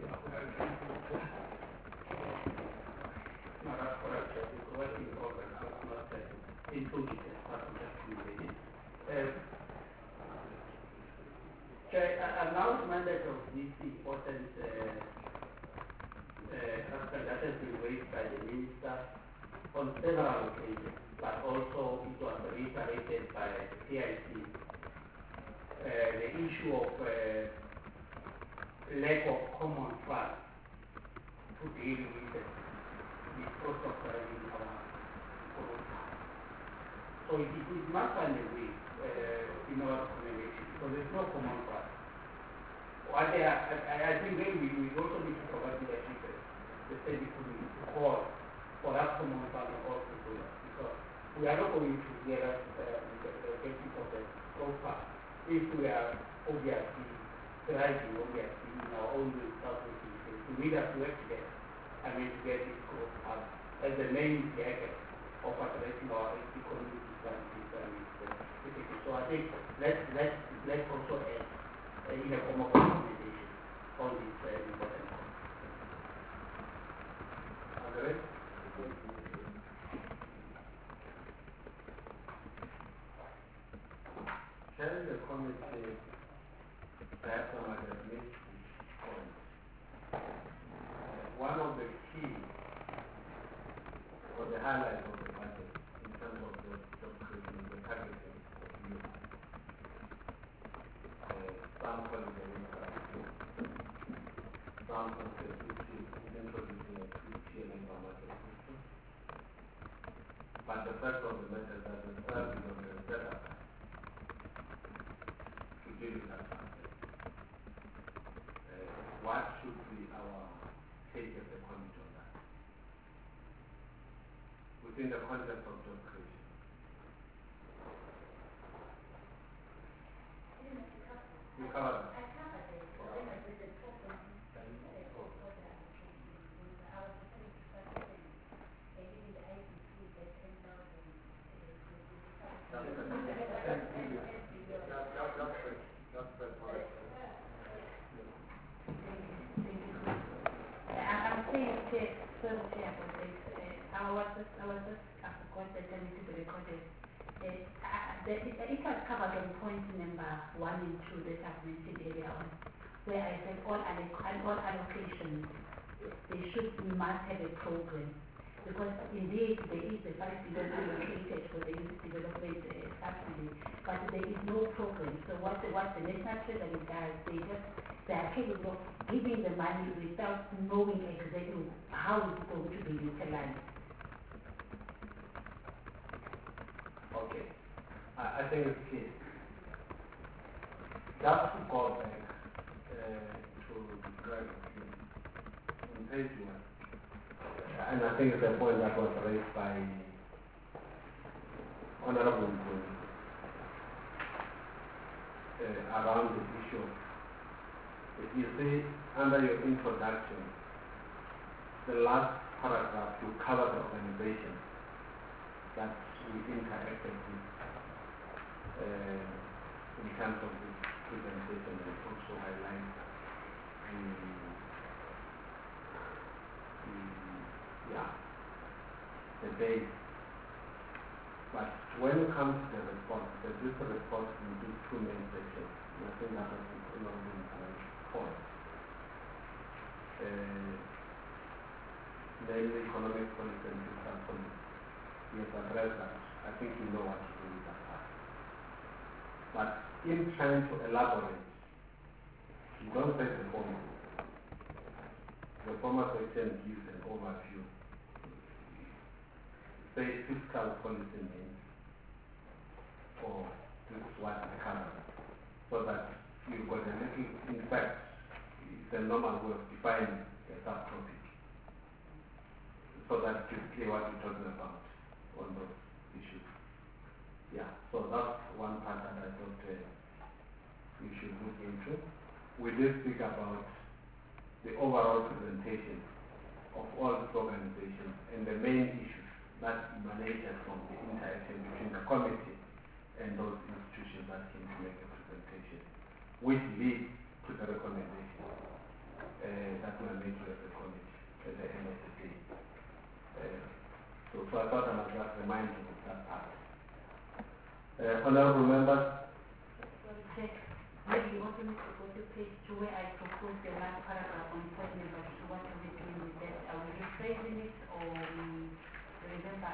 D: that's correct. It's working in progress, but not included as part of that communication. I've now reminded of this important aspect that has been raised by the minister on several occasions, but also it was reiterated by the PIC. The issue of lack of common funds to deal with the process of driving our economy. So it must find a way in our recommendation, because there's no common fund. I think maybe we also need to provide leadership the state economy to call for that common fund all people, because we are not going to get the basis of the growth path if we are obviously thriving in our own resources. We need us to work together to get this growth path as the main vehicle of addressing our economic disabilities. So I think let's also add in a form of recommendation on this important point.
A: Andre? Can the committee perhaps on my missed point? One of the key or the highlights of the budget in terms of the some sensitivity in introducing a two-tier labor market system. But the fact of the matter is that the third is on the setup to deal with that factor. What should be our take as a committee on that? Within the context of job creation. You covered that.
E: I covered it. When I did the problem, I thought what the application was. I was referring to something. And even the ICC, the 10,000. I'm saying, sorry, Chair, about this. I was just, I forgot that I need to be recorded. It was covered on point number 1 and 2 that I've mentioned earlier on, where I said all allocations, we must have a program. Because indeed there is a 5 billion allocated for the youth development subsidy, but there is no program. So what the National Treasury does, they are capable of giving the money without knowing exactly how it's going to be utilized.
A: Okay. I think it's key. Just to go back to describe on page 1, and I think it's a point that was raised by Honorable Nkuni around the issue. You see, under your introduction, the last paragraph, you cover the organization that we interacted with in terms of this presentation, and also highlight the base. But when it comes to the response, this response into 2 main sections. And I think that was an point. Namely, economic policy and fiscal policy. We have addressed that. I think you know what to do with that part. But in trying to elaborate, you don't say the former. The former section gives an overview. Say fiscal policy means, or this is what it covers. So that you've got a little, in fact, it's a normal way of defining a subtopic. So that it's clear what we're talking about on those issues. Yeah, so that's one part that I thought we should look into. We did speak about the overall presentation of all these organizations and the main issues that emanated from the interaction between the committee and those institutions that came to make a presentation, which leads to the recommendation that were made to the committee at the end of the day. So I thought I must just remind you of that part. Honorable members.
E: Maybe you want me to go to page 2 where I propose the last paragraph on point number 2. What are we doing with that? Are we rephrasing it, or we remember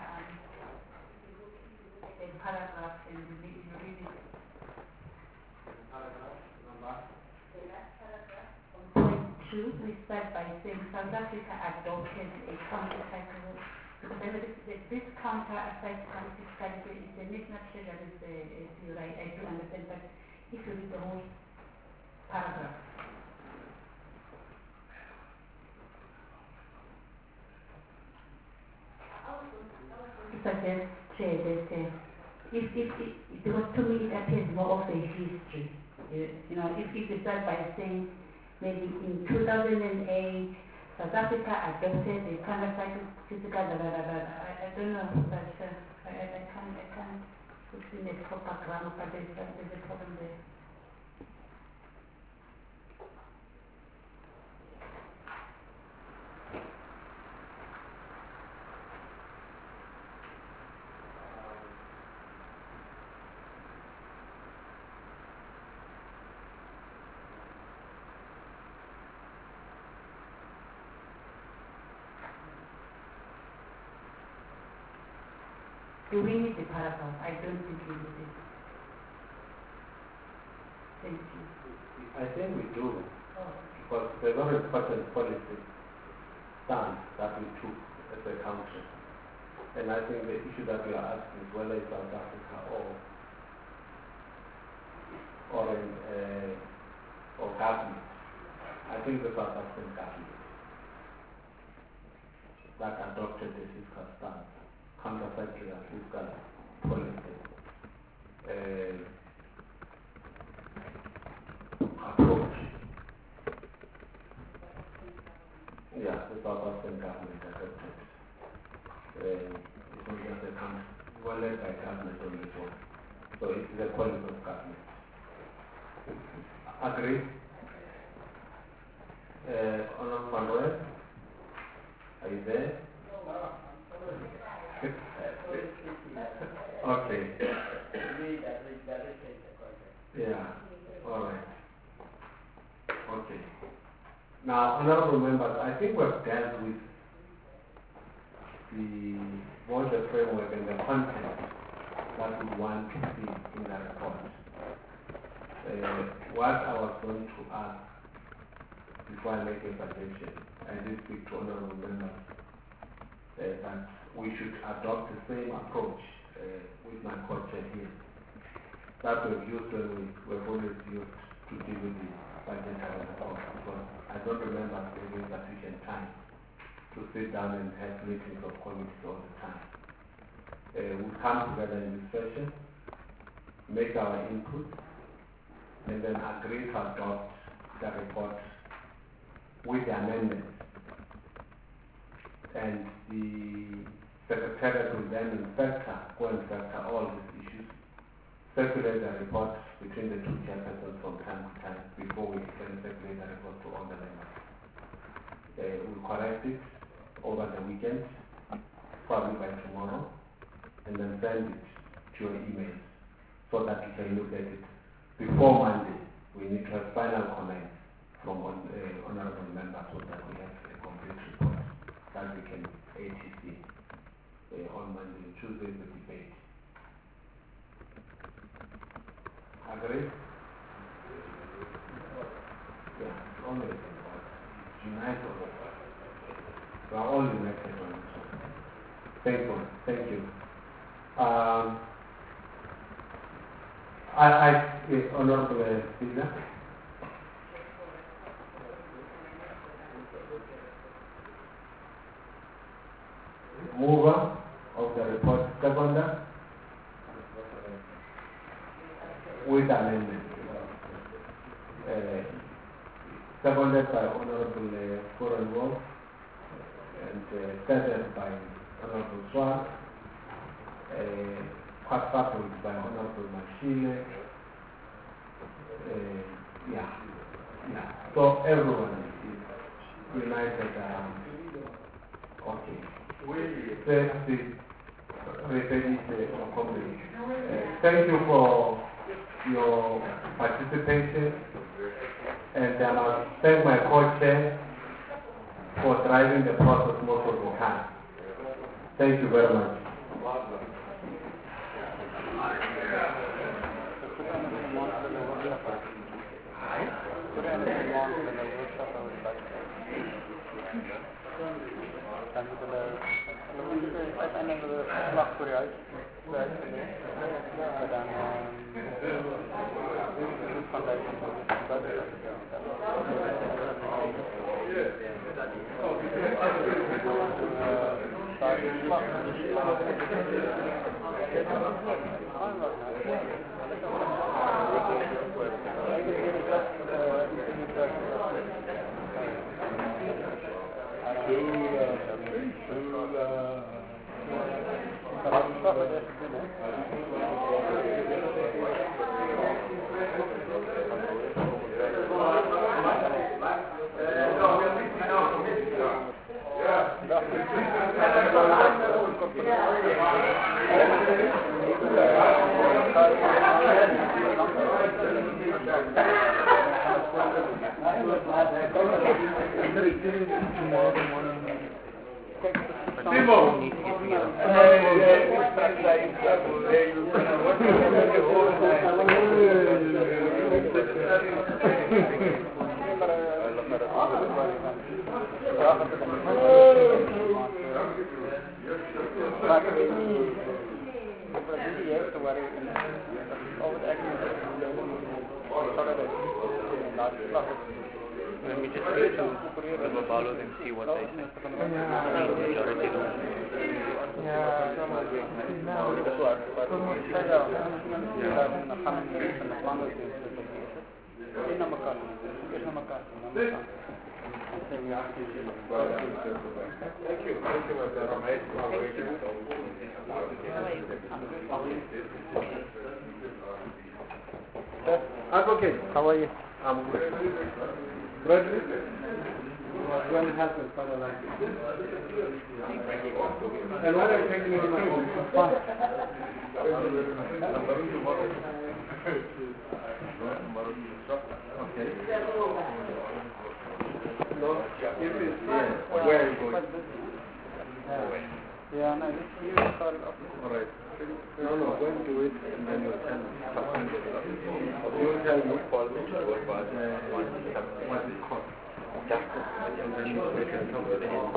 E: the paragraph and you read it?
A: Paragraph number?
E: The last paragraph on point 2, we start by saying South Africa adopted a counter-cycle. Because this counter-cycle fiscality is the national treasury, you're right, I do understand, but if you read the whole paragraph. Suggest, Chair, that because to me it appears more of a history. You know, if you start by saying maybe in 2008, South Africa adopted the counter-cycle fiscal, I don't know, but I can't put in a proper grammar, but there's a problem there. Do we need the paragraph? I don't think we need it. Thank you.
A: I think we do.
E: Oh.
A: Because because there's very important policy stance that we took as a country. And I think the issue that we are asking is whether it's South Africa or government. I think the South African government that adopted the fiscal stance, countercyclical fiscal policy approach. Yeah, the South African government adopted. It's not just a country, well led by government on this one. So it's the quality of government. Agree? Honorable Manuel, are you there? Okay. Yeah, all right. Okay. Now, honorable members, I think we've dealt with both the framework and the content that we want to see in the report. What I was going to ask before I make a suggestion, I did speak to honorable members that we should adopt the same approach with my co-chair here that we've used when we've always used to deal with the budgetary report, because I don't remember having sufficient time to sit down and have meetings of committees all the time. We'll come together in this session, make our input, and then agree to adopt the report with the amendments. And the Secretariat will then go and factor all these issues, circulate the report between the two chairpersons from time to time before we can circulate the report to all the members. We'll correct it over the weekend, probably by tomorrow, and then send it to your email so that you can look at it. Before Monday, we need to have final comments from honorable members so that we have a complete report that we can ATC on Monday. Tuesday is the debate. Agree? Yeah, it's only a thing, but it's united on it. We are all united on this one. Thank you. Honorable Speaker. Mover of the report, seconder, with amendment. Seconded by Honorable Korenwolf and seconded by Honorable Swan, supported by Honorable Machine. So everyone is united around. Okay. Thank you for your participation, and I must thank my co-chair for driving the process most of the time. Thank you very much.
I: Let me just speak to the Babalos and see what they say. Majority don't.
G: Thank you, Madam.
B: Advocate,
D: How are you?
B: I'm good. Bradley, when it happens, Father like and what are you taking in my home?
A: Okay.
B: No, this is where are you going?
D: Yeah, no, you started off.
A: All right. No, when you do it, and then you tell me. You will tell me what it costs. And then you make a talk with him.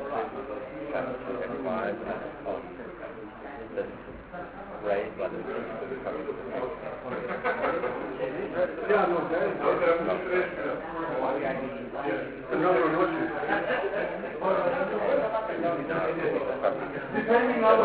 C: Raised by the
B: Yeah, no, there is depending on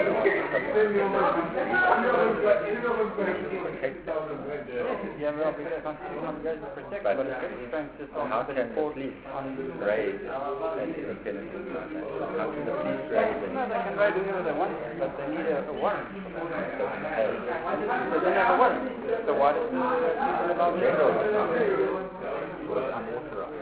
D: Yeah, well, because constitutional guys are protected, but it's very strange just on
C: how
D: the
C: can the
D: report
C: police
D: on
C: raise an independent investigation? How can the police raise an
D: No, they can raise whatever they want, but they need a warrant. They don't have a warrant. So why does the people allow
C: general
D: general?
C: was unauthorized?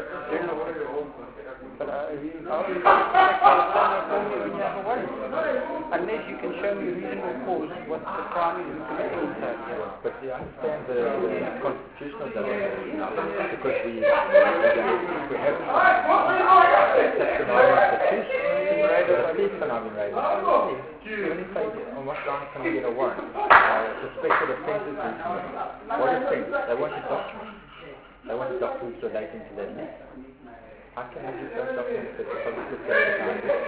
D: But how do you protect when you have a warrant? Unless you can show me reasonable cause what the crime is committing.
C: But you understand the constitutional dilemma, because we have such an institution, the police cannot be raised. You only say, on what grounds can we get a warrant? Suspected offences we commit. What offence? They wanted documents. They wanted documents relating to their list. How can they just those documents that the public looked at behind it?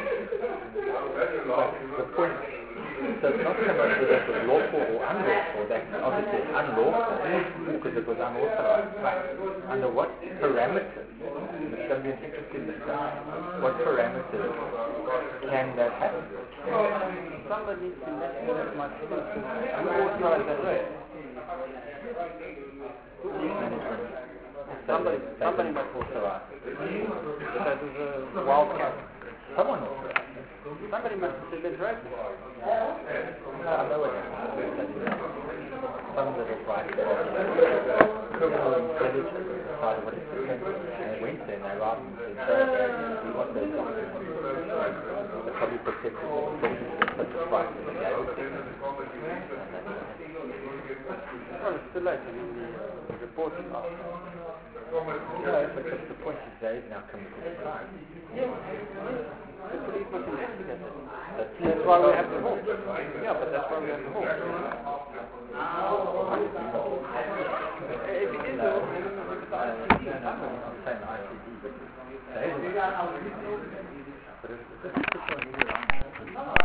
C: The point, so it's not so much whether it was lawful or unlawful, that obviously it's unlawful because it was unauthorized. Under what parameters, it's going to be an interesting discussion, what parameters can that happen?
D: Somebody needs to investigate my citizen. Who authorized that raid? Somebody must authorize it. That was a wildcat.
C: Someone authorized it.
D: Somebody must have said let's raid it.
C: I know what some that are private criminal intelligence decided what it was, and they went there and they arrived and said, we want those documents. They probably protected the sources at such a price and they gave it to them.
D: Well, it's too late. I mean, the report is out.
C: No, but the point is there is now committed a crime.
D: The police must investigate it. That's why we have the law. Yeah, but that's why we have the law. If it is the law, then it's the ICD.
C: I'm saying ICD, but they but if this is